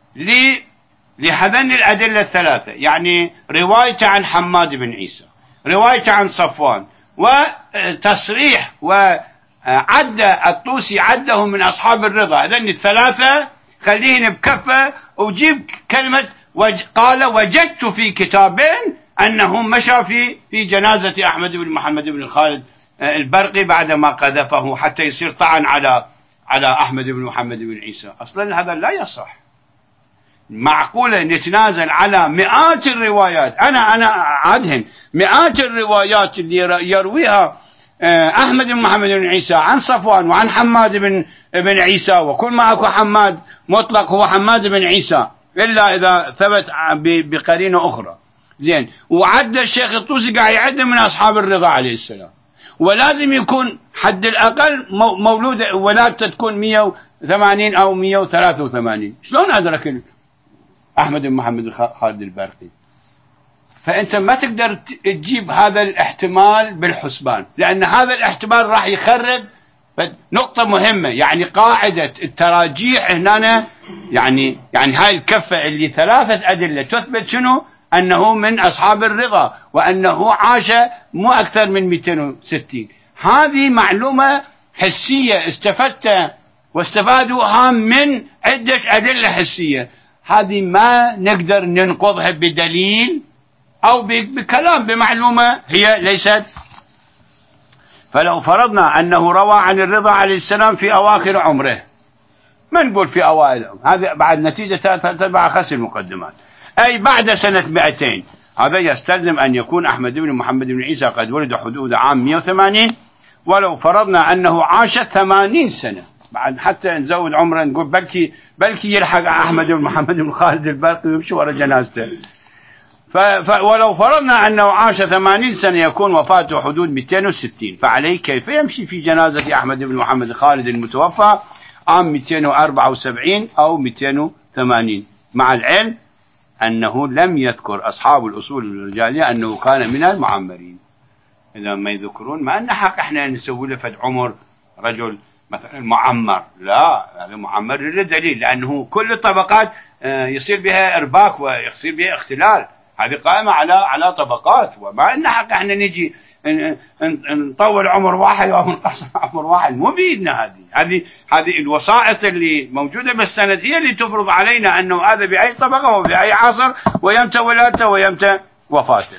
Speaker 1: لهذين الأدلة الثلاثة، يعني رواية عن حماد بن عيسى، رواية عن صفوان، وتصريح وعد الطوسي عده من أصحاب الرضا، إذن الثلاثة خليهن بكفة، وجيب كلمة وج قال وجدت في كتابين أنه مشى في في جنازة أحمد بن محمد بن خالد البرقي بعدما قذفه حتى يصير طعن على على أحمد بن محمد بن عيسى. أصلا هذا لا يصح. معقولة نتنازل على مئات الروايات، أنا أنا عدهن مئات الروايات اللي يرويها أحمد بن محمد بن عيسى عن صفوان وعن حماد بن بن عيسى، وكل ما أكو حماد مطلق هو حماد بن عيسى إلا إذا ثبت بقرينة أخرى. زين، وعد الشيخ الطوسي قاعد يعد من أصحاب الرضا عليه السلام، ولازم يكون حد الأقل مولود ولادته تكون مئة وثمانين أو مئة وثلاثة وثمانين. شلون أدرك أحمد بن محمد خالد البرقي؟ فأنت ما تقدر تجيب هذا الاحتمال بالحسبان، لأن هذا الاحتمال راح يخرب نقطة مهمة. يعني قاعدة التراجيح هنا، يعني يعني هاي الكفة اللي ثلاثة أدلة تثبت شنو؟ أنه من أصحاب الرضا، وأنه عاش مو أكثر من مئتين وستين. هذه معلومة حسية استفدت واستفادوها من عدة أدلة حسية، هذه ما نقدر ننقضها بدليل أو بكلام، بمعلومة هي ليست. فلو فرضنا أنه روى عن الرضا عليه السلام في أواخر عمره، ما نقول في أوائل عمره، هذا بعد نتيجة تتبع خس المقدمات، أي بعد سنة مئتين، هذا يستلزم أن يكون أحمد بن محمد بن عيسى قد ولد حدود عام مئة وثمانين. ولو فرضنا أنه عاش ثمانين سنة، بعد حتى نزود عمره نقول بلكي بلكي يلحق أحمد بن محمد بن خالد البلقي ويمشي ورا جنازته. ف... ف... ولو فرضنا أنه عاش ثمانين سنة يكون وفاته حدود مئتين وستين، فعليه كيف يمشي في جنازة أحمد بن محمد خالد المتوفى عام مئتين وأربعة وسبعين أو مئتين وثمانين، مع العلم أنه لم يذكر أصحاب الأصول الرجالية أنه كان من المعمرين. إذا ما يذكرون، ما أن حق إحنا نسوي له فد عمر رجل مثلا معمر، لا، هذا معمر للدليل، لأنه كل الطبقات يصير بها إرباك ويصير بها اختلال، هذه قائمة على على طبقات، وما أن حق إحنا نجي نطول عمر واحد أو نقصر عمر واحد، مو بإيدنا. هذه هذه هذه الوسائط اللي موجودة بالسند هي اللي تفرض علينا أنه هذا بأي طبقة وبأي عصر ويمتى ولادته ويمتى وفاته.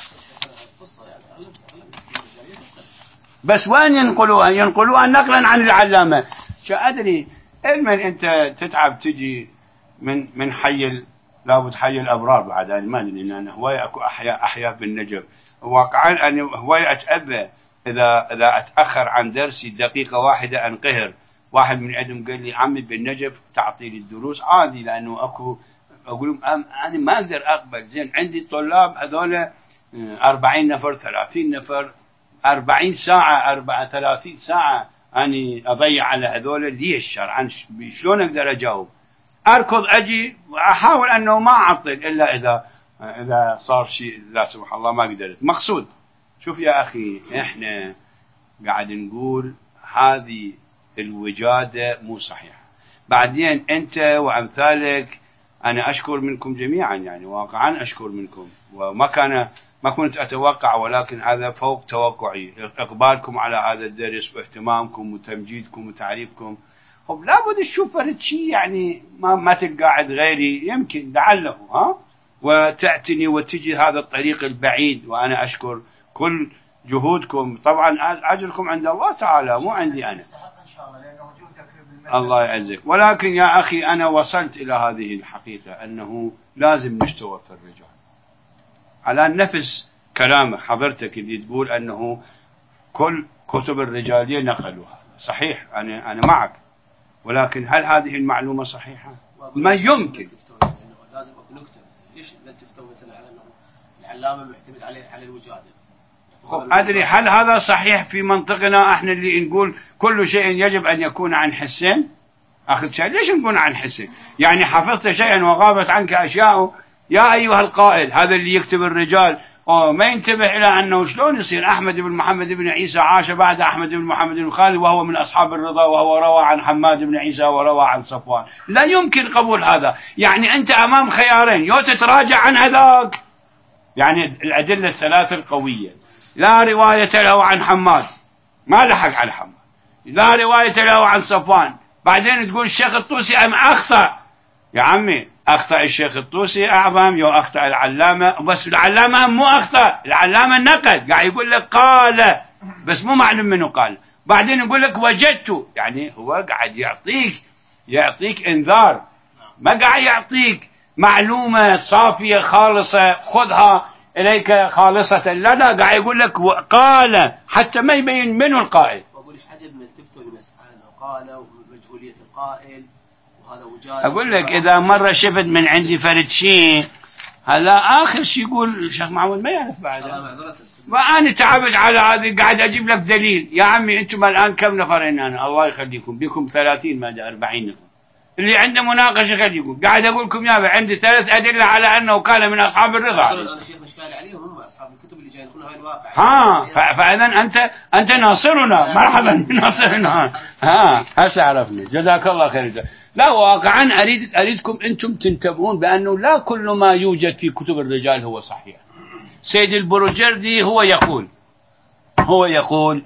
Speaker 1: بس وين ينقلوها؟ ينقلوها نقلا عن العلامة. شو أدري علما أنت تتعب تجي من من حي، لابد حي الأبرار بعد، أنا ما أدري، لأن هواية أكو أحياء أحياء بالنجف. واقعا أنا هواية أتأذى إذا إذا أتأخر عن درسي دقيقة واحدة أنقهر. واحد من عندهم قال لي عمي بالنجف تعطي لي الدروس عادي، لأنه أكو أقول لهم أنا ما أقدر أقبل، زين عندي طلاب هذول أربعين نفر ثلاثين نفر، أربعين ساعة أربعة ثلاثين ساعة أني أضيع على هذول، ليش شرعا شلون أقدر أجاوب؟ أركض أجي وأحاول أنه ما أعطل إلا إذا إذا صار شيء لا سمح الله ما قدرت. مقصود شوف يا أخي، إحنا قاعد نقول هذه الوجادة مو صحيحة. بعدين أنت وأمثالك أنا أشكر منكم جميعا، يعني واقعا أشكر منكم، وما كان ما كنت أتوقع، ولكن هذا فوق توقعي، إقبالكم على هذا الدرس واهتمامكم وتمجيدكم وتعريفكم. خب لابد تشوف فرد شيء، يعني ما ما تقعد غيري يمكن لعله ها وتعتني وتجي هذا الطريق البعيد. وأنا أشكر كل جهودكم، طبعا أجركم عند الله تعالى مو عندي أنا، الله يعزك. ولكن يا أخي أنا وصلت إلى هذه الحقيقة أنه لازم نشتغل في الرجال على نفس كلام حضرتك اللي تقول أنه كل كتب الرجالية نقلوها، صحيح، أنا أنا معك، ولكن هل هذه المعلومة صحيحة؟ ما يمكن.
Speaker 2: لازم نكتب ليش لا تفتوا مثلا على أنه العلامة معتمد عليه على الوجادة؟
Speaker 1: خب أدري هل هذا صحيح في منطقنا احنا اللي نقول كل شيء يجب أن يكون عن حسين؟ أخذ شيء ليش نكون عن حسين؟ يعني حفظت شيئا وغابت عنك أشياء. يا أيها القائل هذا اللي يكتب الرجال ما ينتبه إلى أنه شلون يصير أحمد بن محمد بن عيسى عاش بعد أحمد بن محمد بن خالد وهو من أصحاب الرضا، وهو روى عن حماد بن عيسى وروى عن صفوان. لا يمكن قبول هذا. يعني أنت أمام خيارين، يو تتراجع عن هذاك، يعني الأدلة الثلاثة القوية، لا رواية له عن حماد، ما لحق على حماد، لا رواية له عن صفوان، بعدين تقول الشيخ الطوسي أم أخطأ. يا عمي أخطأ الشيخ الطوسي أعظم، يو أخطأ العلامة، بس العلامة مو أخطأ، العلامة نقل، قاعد يقول لك قال بس مو معلوم منه قال، بعدين يقول لك وجدته، يعني هو قاعد يعطيك يعطيك انذار، ما قاعد يعطيك معلومة صافية خالصة خذها إليك خالصة، لا لا، قاعد يقول لك قال حتى ما يبين منه القائل.
Speaker 2: أقول إيش عجب من التفتوا لمسألة قال ومجهولية القائل، وهذا وجاد.
Speaker 1: أقول لك إذا مرة شفت من عندي فرد شيء، هلا آخر شيء يقول الشيخ معود ما يعرف بعده، وأنا تعبت على هذه قاعد أجيب لك دليل. يا عمي أنتم الآن كم نفرين؟ أنا الله يخليكم بكم ثلاثين ما أربعين نفر، اللي عنده مناقشه خليه يقول. قاعد اقول لكم يابا عندي ثلاث ادله على انه كان من اصحاب الرضا.
Speaker 2: انا شيخ اشكالي عليهم هم اصحاب الكتب اللي جاي يدخلون هاي الواقع.
Speaker 1: ها فاذا انت انت ناصرنا، مرحبا ناصرنا. ها هسه عرفني، جزاك الله خير. لا واقعا اريد اريدكم انتم تنتبهون بانه لا كل ما يوجد في كتب الرجال هو صحيح. سيد البروجردي هو يقول هو يقول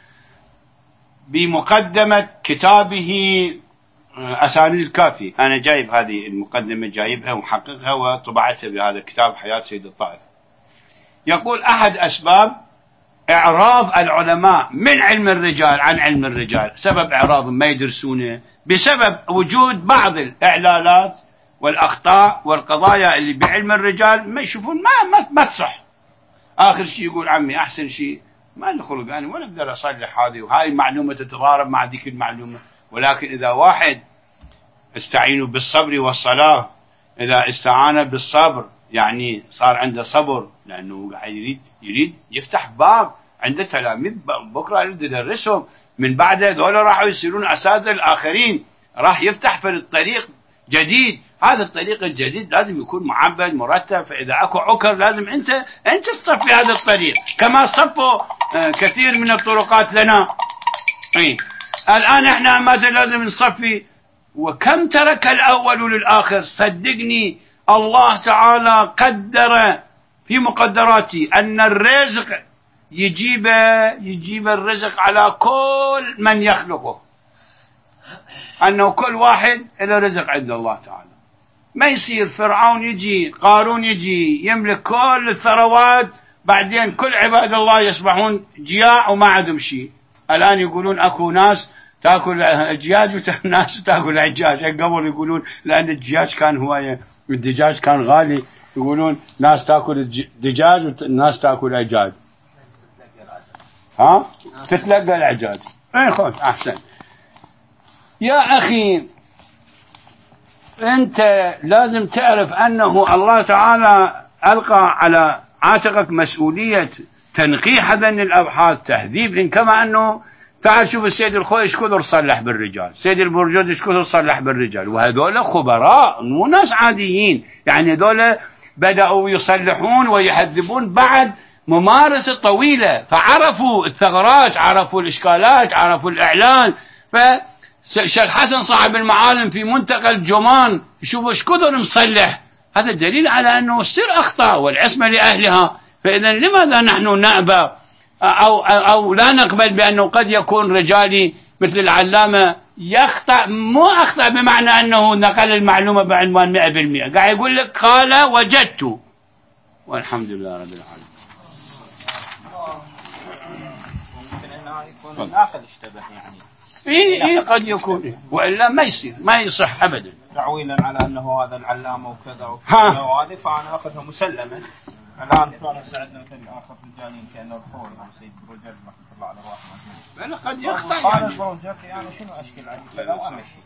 Speaker 1: بمقدمة كتابه أسانيد الكافي، أنا جايب هذه المقدمة جايبها ومحققها وطبعتها بهذا الكتاب حياة سيد الطائف. يقول أحد أسباب إعراض العلماء من علم الرجال عن علم الرجال، سبب إعراضهم ما يدرسونه بسبب وجود بعض الإعلالات والأخطاء والقضايا اللي بعلم الرجال ما يشوفون ما ما, ما تصح. آخر شيء يقول عمي أحسن شيء ما لي خلق أنا ولا أقدر أصلح هذه وهاي المعلومة تتضارب مع ذيك المعلومة، ولكن إذا واحد استعينوا بالصبر والصلاة، إذا استعان بالصبر يعني صار عنده صبر لأنه قاعد يريد يريد يفتح باب عنده تلاميذ بكرة يريد يدرسهم من بعده، ذولا راحوا يصيرون أساتذة الآخرين، راح يفتح في الطريق جديد. هذا الطريق الجديد لازم يكون معبد مرتب، فإذا أكو عكر لازم أنت أنت تصفي هذا الطريق كما صفوا كثير من الطرقات لنا. إيه. الآن إحنا ماذا لازم نصفي؟ وكم ترك الأول للآخر. صدقني الله تعالى قدر في مقدراته أن الرزق يجيب يجيب الرزق على كل من يخلقه، أنه كل واحد له رزق عند الله تعالى. ما يصير فرعون يجي قارون يجي يملك كل الثروات بعدين كل عباد الله يصبحون جياع وما عندهم شيء. الآن يقولون أكو ناس تأكل الدجاج وناس تأكل الدجاج، قبل يقولون لأن الدجاج كان هواية الدجاج كان غالي يقولون ناس تأكل الدجاج وناس تأكل الدجاج. ها تتلقى العجاج. اي خوش أحسن. يا أخي أنت لازم تعرف أنه الله تعالى ألقى على عاتقك مسؤولية تنقيح هذين الأبحاث تهذيبهن، كما أنه تعال شوف السيد الخوي ايش كثر صلح بالرجال، سيد البرجود ايش كثر صلح بالرجال، وهذول خبراء مو ناس عاديين، يعني هذول بدأوا يصلحون ويهذبون بعد ممارسة طويلة، فعرفوا الثغرات، عرفوا الإشكالات، عرفوا الإعلان. فشيخ حسن صاحب المعالم في منتقى الجمان يشوفوا ايش كثر مصلح، هذا دليل على أنه تصير أخطاء والعصمة لأهلها. فإذا لماذا نحن نأبى أو, أو لا نقبل بأنه قد يكون رجالي مثل العلامة يخطأ؟ مو أخطأ بمعنى أنه نقل المعلومة بعنوان مئة بالمئة، قاعد يقول لك قال وجدت، والحمد لله رب العالمين.
Speaker 3: ممكن أنه يكون الناقل اشتبه يعني.
Speaker 1: إيه إيه قد يكون، وإلا ما يصير ما يصح أبدا.
Speaker 3: تعويلا على أنه هذا العلامة وكذا وكذا وهذا، فأنا أخذها مسلمة. الآن صار سعدنا مثل آخر رجالين كأنه الخوري وسيد بروجر رحمة الله على روحه.
Speaker 1: أنا قد يخطأ
Speaker 3: قال
Speaker 1: يعني.
Speaker 3: البروجر يعني شنو أشكل عليه فلو أمشي.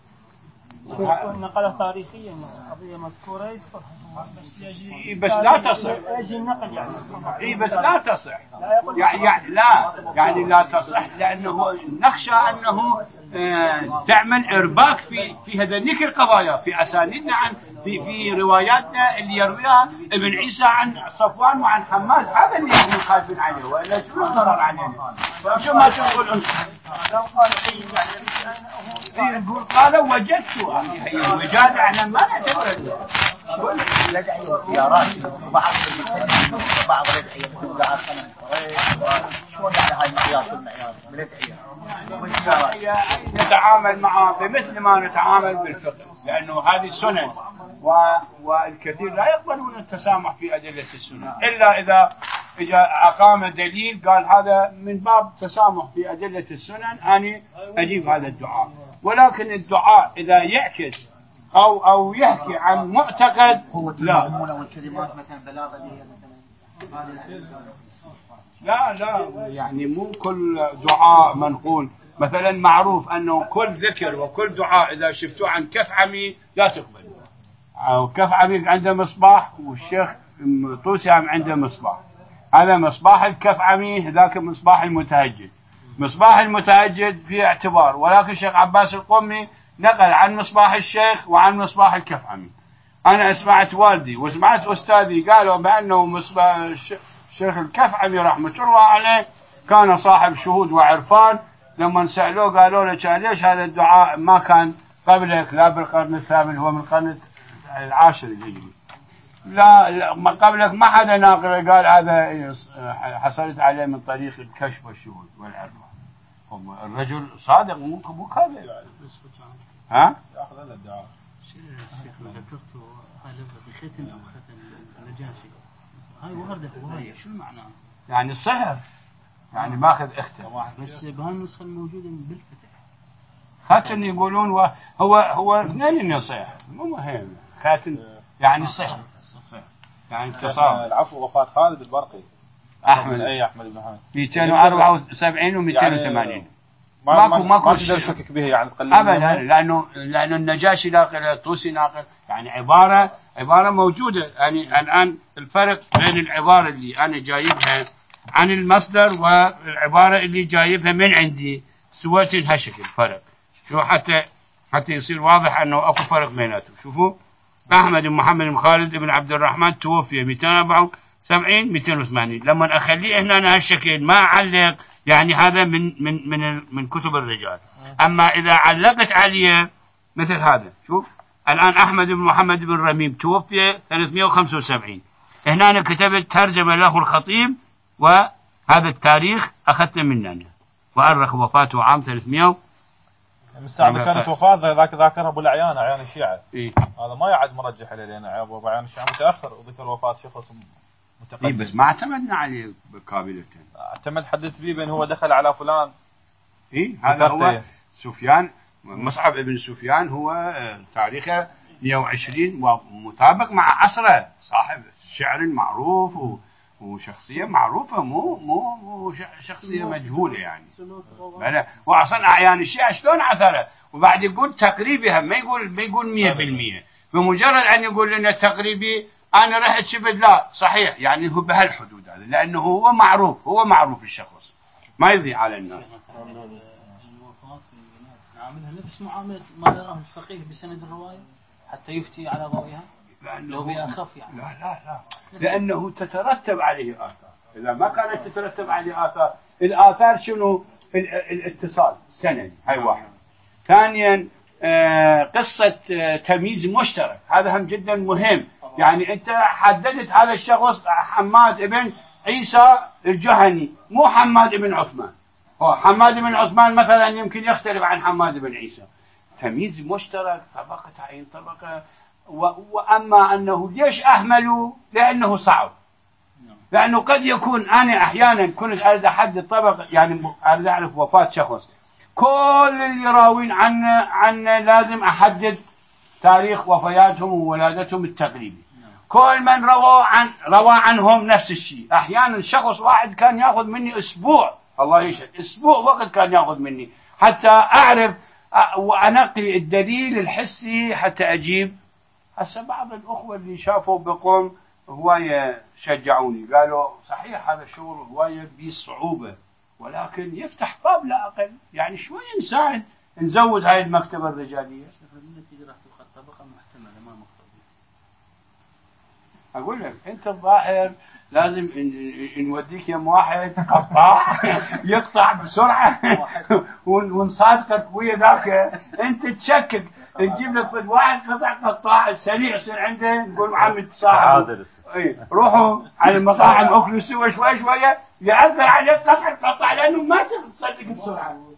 Speaker 4: نقلة تاريخية قضية مذكورة بس يجي
Speaker 1: بس لا تصح.
Speaker 4: يجي النقل يعني.
Speaker 1: إيه بس لا تصح. يعني, يعني لا يعني لا تصح لأنه نخشى أنه آه تعمل إرباك في في هذيك القضايا في أسانيدنا عن في في رواياتنا اللي يرويها ابن عيسى عن صفوان وعن حماد، هذا اللي احنا خايفين عليه، وإلا شو الضرر علينا؟ شو ما تقول أنت؟
Speaker 4: لو قال شيء يعني
Speaker 1: يقول قال وجدت وجاد احنا ما نعتبر
Speaker 5: الأدعية والزيارات وبعض بعض الأدعية مثل دعاء صنم شلون يعني هاي مقياس المعيار بالأدعية
Speaker 1: والزيارات نتعامل معها بمثل ما نتعامل بالفقه، لأنه هذه سنن والكثير لا يقبلون التسامح في أدلة السنن إلا إذا إذا أقام دليل قال هذا من باب تسامح في أدلة السنن أنا أجيب هذا الدعاء. ولكن الدعاء إذا يعكس أو أو يحكي عن معتقد لا
Speaker 5: والكلمات مثلا بلاغة
Speaker 1: لا لا يعني مو كل دعاء منقول. مثلا معروف أنه كل ذكر وكل دعاء إذا شفتوه عن كف عمي لا تقبل، أو كف عمي عنده مصباح والشيخ طوسي عنده مصباح، هذا مصباح الكف عمي ذاك مصباح المتهجد. مصباح المتهجد فيه اعتبار، ولكن الشيخ عباس القمي نقل عن مصباح الشيخ وعن مصباح الكفعمي. أنا سمعت والدي وسمعت أستاذي قالوا بأنه مصباح الشيخ الكفعمي رحمة الله عليه كان صاحب شهود وعرفان. لما سألوه قالوا له كان ليش هذا الدعاء ما كان قبلك لا بالقرن الثامن، هو من القرن العاشر الهجري، لا, لا ما قبلك ما حدا ناقل قال هذا حصلت عليه من طريق الكشف والشهود والعرفان. هم الرجل صادق مو مو كاذب. ها؟
Speaker 3: ياخذ له الدعاء.
Speaker 2: الشيخ ذكرته هاي لفظة ختم أو ختم النجاشي، هاي وردة وهاي شو معناها؟
Speaker 1: يعني الصهر، يعني ماخذ اختم.
Speaker 2: بس بهالنسخة الموجودة بالفتح
Speaker 1: خاتم يقولون و... هو هو اثنين يصيح مو مهم. خاتم يعني صهر، يعني اتصال.
Speaker 3: العفو وفاة خالد البرقي
Speaker 1: احمد
Speaker 3: اي احمد بن محمد
Speaker 1: مئتين وأربعة وسبعين ومئتين وثمانين. ماكو ماكو
Speaker 3: تقدر تشكك به يعني تقلل
Speaker 1: ابدا، لانه لانه النجاشي ناقل، الطوسي ناقل، يعني عباره عباره موجوده. يعني الان الفرق بين العباره اللي انا جايبها عن المصدر والعباره اللي جايبها من عندي سويت هالشكل فرق. شو حتى حتى يصير واضح انه اكو فرق بيناتهم. شوفوا احمد بن محمد بن خالد بن عبد الرحمن توفي مئتين وأربعة وسبعين مئتين وثمانين. لما اخليه هنا هالشكل ما اعلق، يعني هذا من من من من كتب الرجال. اما اذا علقت عليه مثل هذا، شوف الان احمد بن محمد بن رميم توفي ثلاثمئة وخمسة وسبعين، هنا أنا كتبت ترجمه له الخطيب وهذا التاريخ اخذته مننا، وارخ وفاته عام ثلاثمئة.
Speaker 3: الساعة كانت وفاة ذاك ذاكرها ابو العيان اعيان الشيعة.
Speaker 1: إيه؟
Speaker 3: هذا ما يعد مرجح عليه لان ابو عيان الشيعة متاخر وذكر وفاة شخص متقدم.
Speaker 1: إيه بس ما اعتمدنا عليه كاملة.
Speaker 3: اعتمد حدث بيه بان هو دخل على فلان.
Speaker 1: إيه هذا هو سفيان مصعب ابن سفيان، هو تاريخه مئة وعشرين ومطابق مع عصره، صاحب شعر معروف وشخصية معروفة، مو مو مو شخصية مجهولة يعني. بلا وأصلا أعيان الشيعة شلون عثره، وبعد يقول تقريبي، هم ما يقول ما يقول مئة بالمئة. بمجرد أن يقول لنا تقريبي أنا رحت شبه، لا صحيح يعني هو بهالحدود هذا، لأنه هو معروف، هو معروف الشخص ما يضيع على الناس.
Speaker 2: الوفاة نعملها نفس معاملة ما يراه الفقيه بسند الرواية حتى يفتي على ضوئها، لو بأخف يعني.
Speaker 1: لا لا لا لأنه تترتب عليه آثار. إذا ما كانت تترتب عليه آثار، الآثار شنو؟ الاتصال السندي، هاي واحد. ثانيا آه قصة آه تمييز مشترك، هذا هم جدا مهم. يعني أنت حددت هذا الشخص حماد ابن عيسى الجهني، مو حماد ابن عثمان. هو حماد بن عثمان مثلا يمكن يختلف عن حماد بن عيسى. تمييز مشترك، طبقة عين طبقة. وأما أنه ليش أهملوا؟ لأنه صعب، لأنه قد يكون أنا أحيانا كنت أريد أحدد طبقة، يعني أريد أعرف وفاة شخص، كل اللي يراوين عنه عنه لازم أحدد تاريخ وفياتهم وولادتهم التقريبي. كل من روى عن روى عنهم نفس الشيء. أحيانا شخص واحد كان يأخذ مني أسبوع، الله يشهد أسبوع وقت كان يأخذ مني حتى أعرف وأنقي الدليل الحسي حتى أجيب. هسه بعض الأخوة اللي شافوا بقوم هواية شجعوني، قالوا صحيح هذا الشغل هواية بيه صعوبة، ولكن يفتح باب لا أقل، يعني شوي نساعد نزود هاي المكتبة الرجالية.
Speaker 2: النتيجة راح تبقى طبقة محتملة ما مفروض.
Speaker 1: أقول لك أنت الظاهر لازم نوديك يم واحد قطاع يقطع بسرعة ونصادقك ويا ذاك أنت تشكك، نجيب لك واحد قطع قطاع سريع يصير عنده، نقول محمد صاحب اي روحوا على المطاعم اكلوا سوا شوي شوية، يأثر عليك قطع القطع لأنه ما تصدق بسرعة.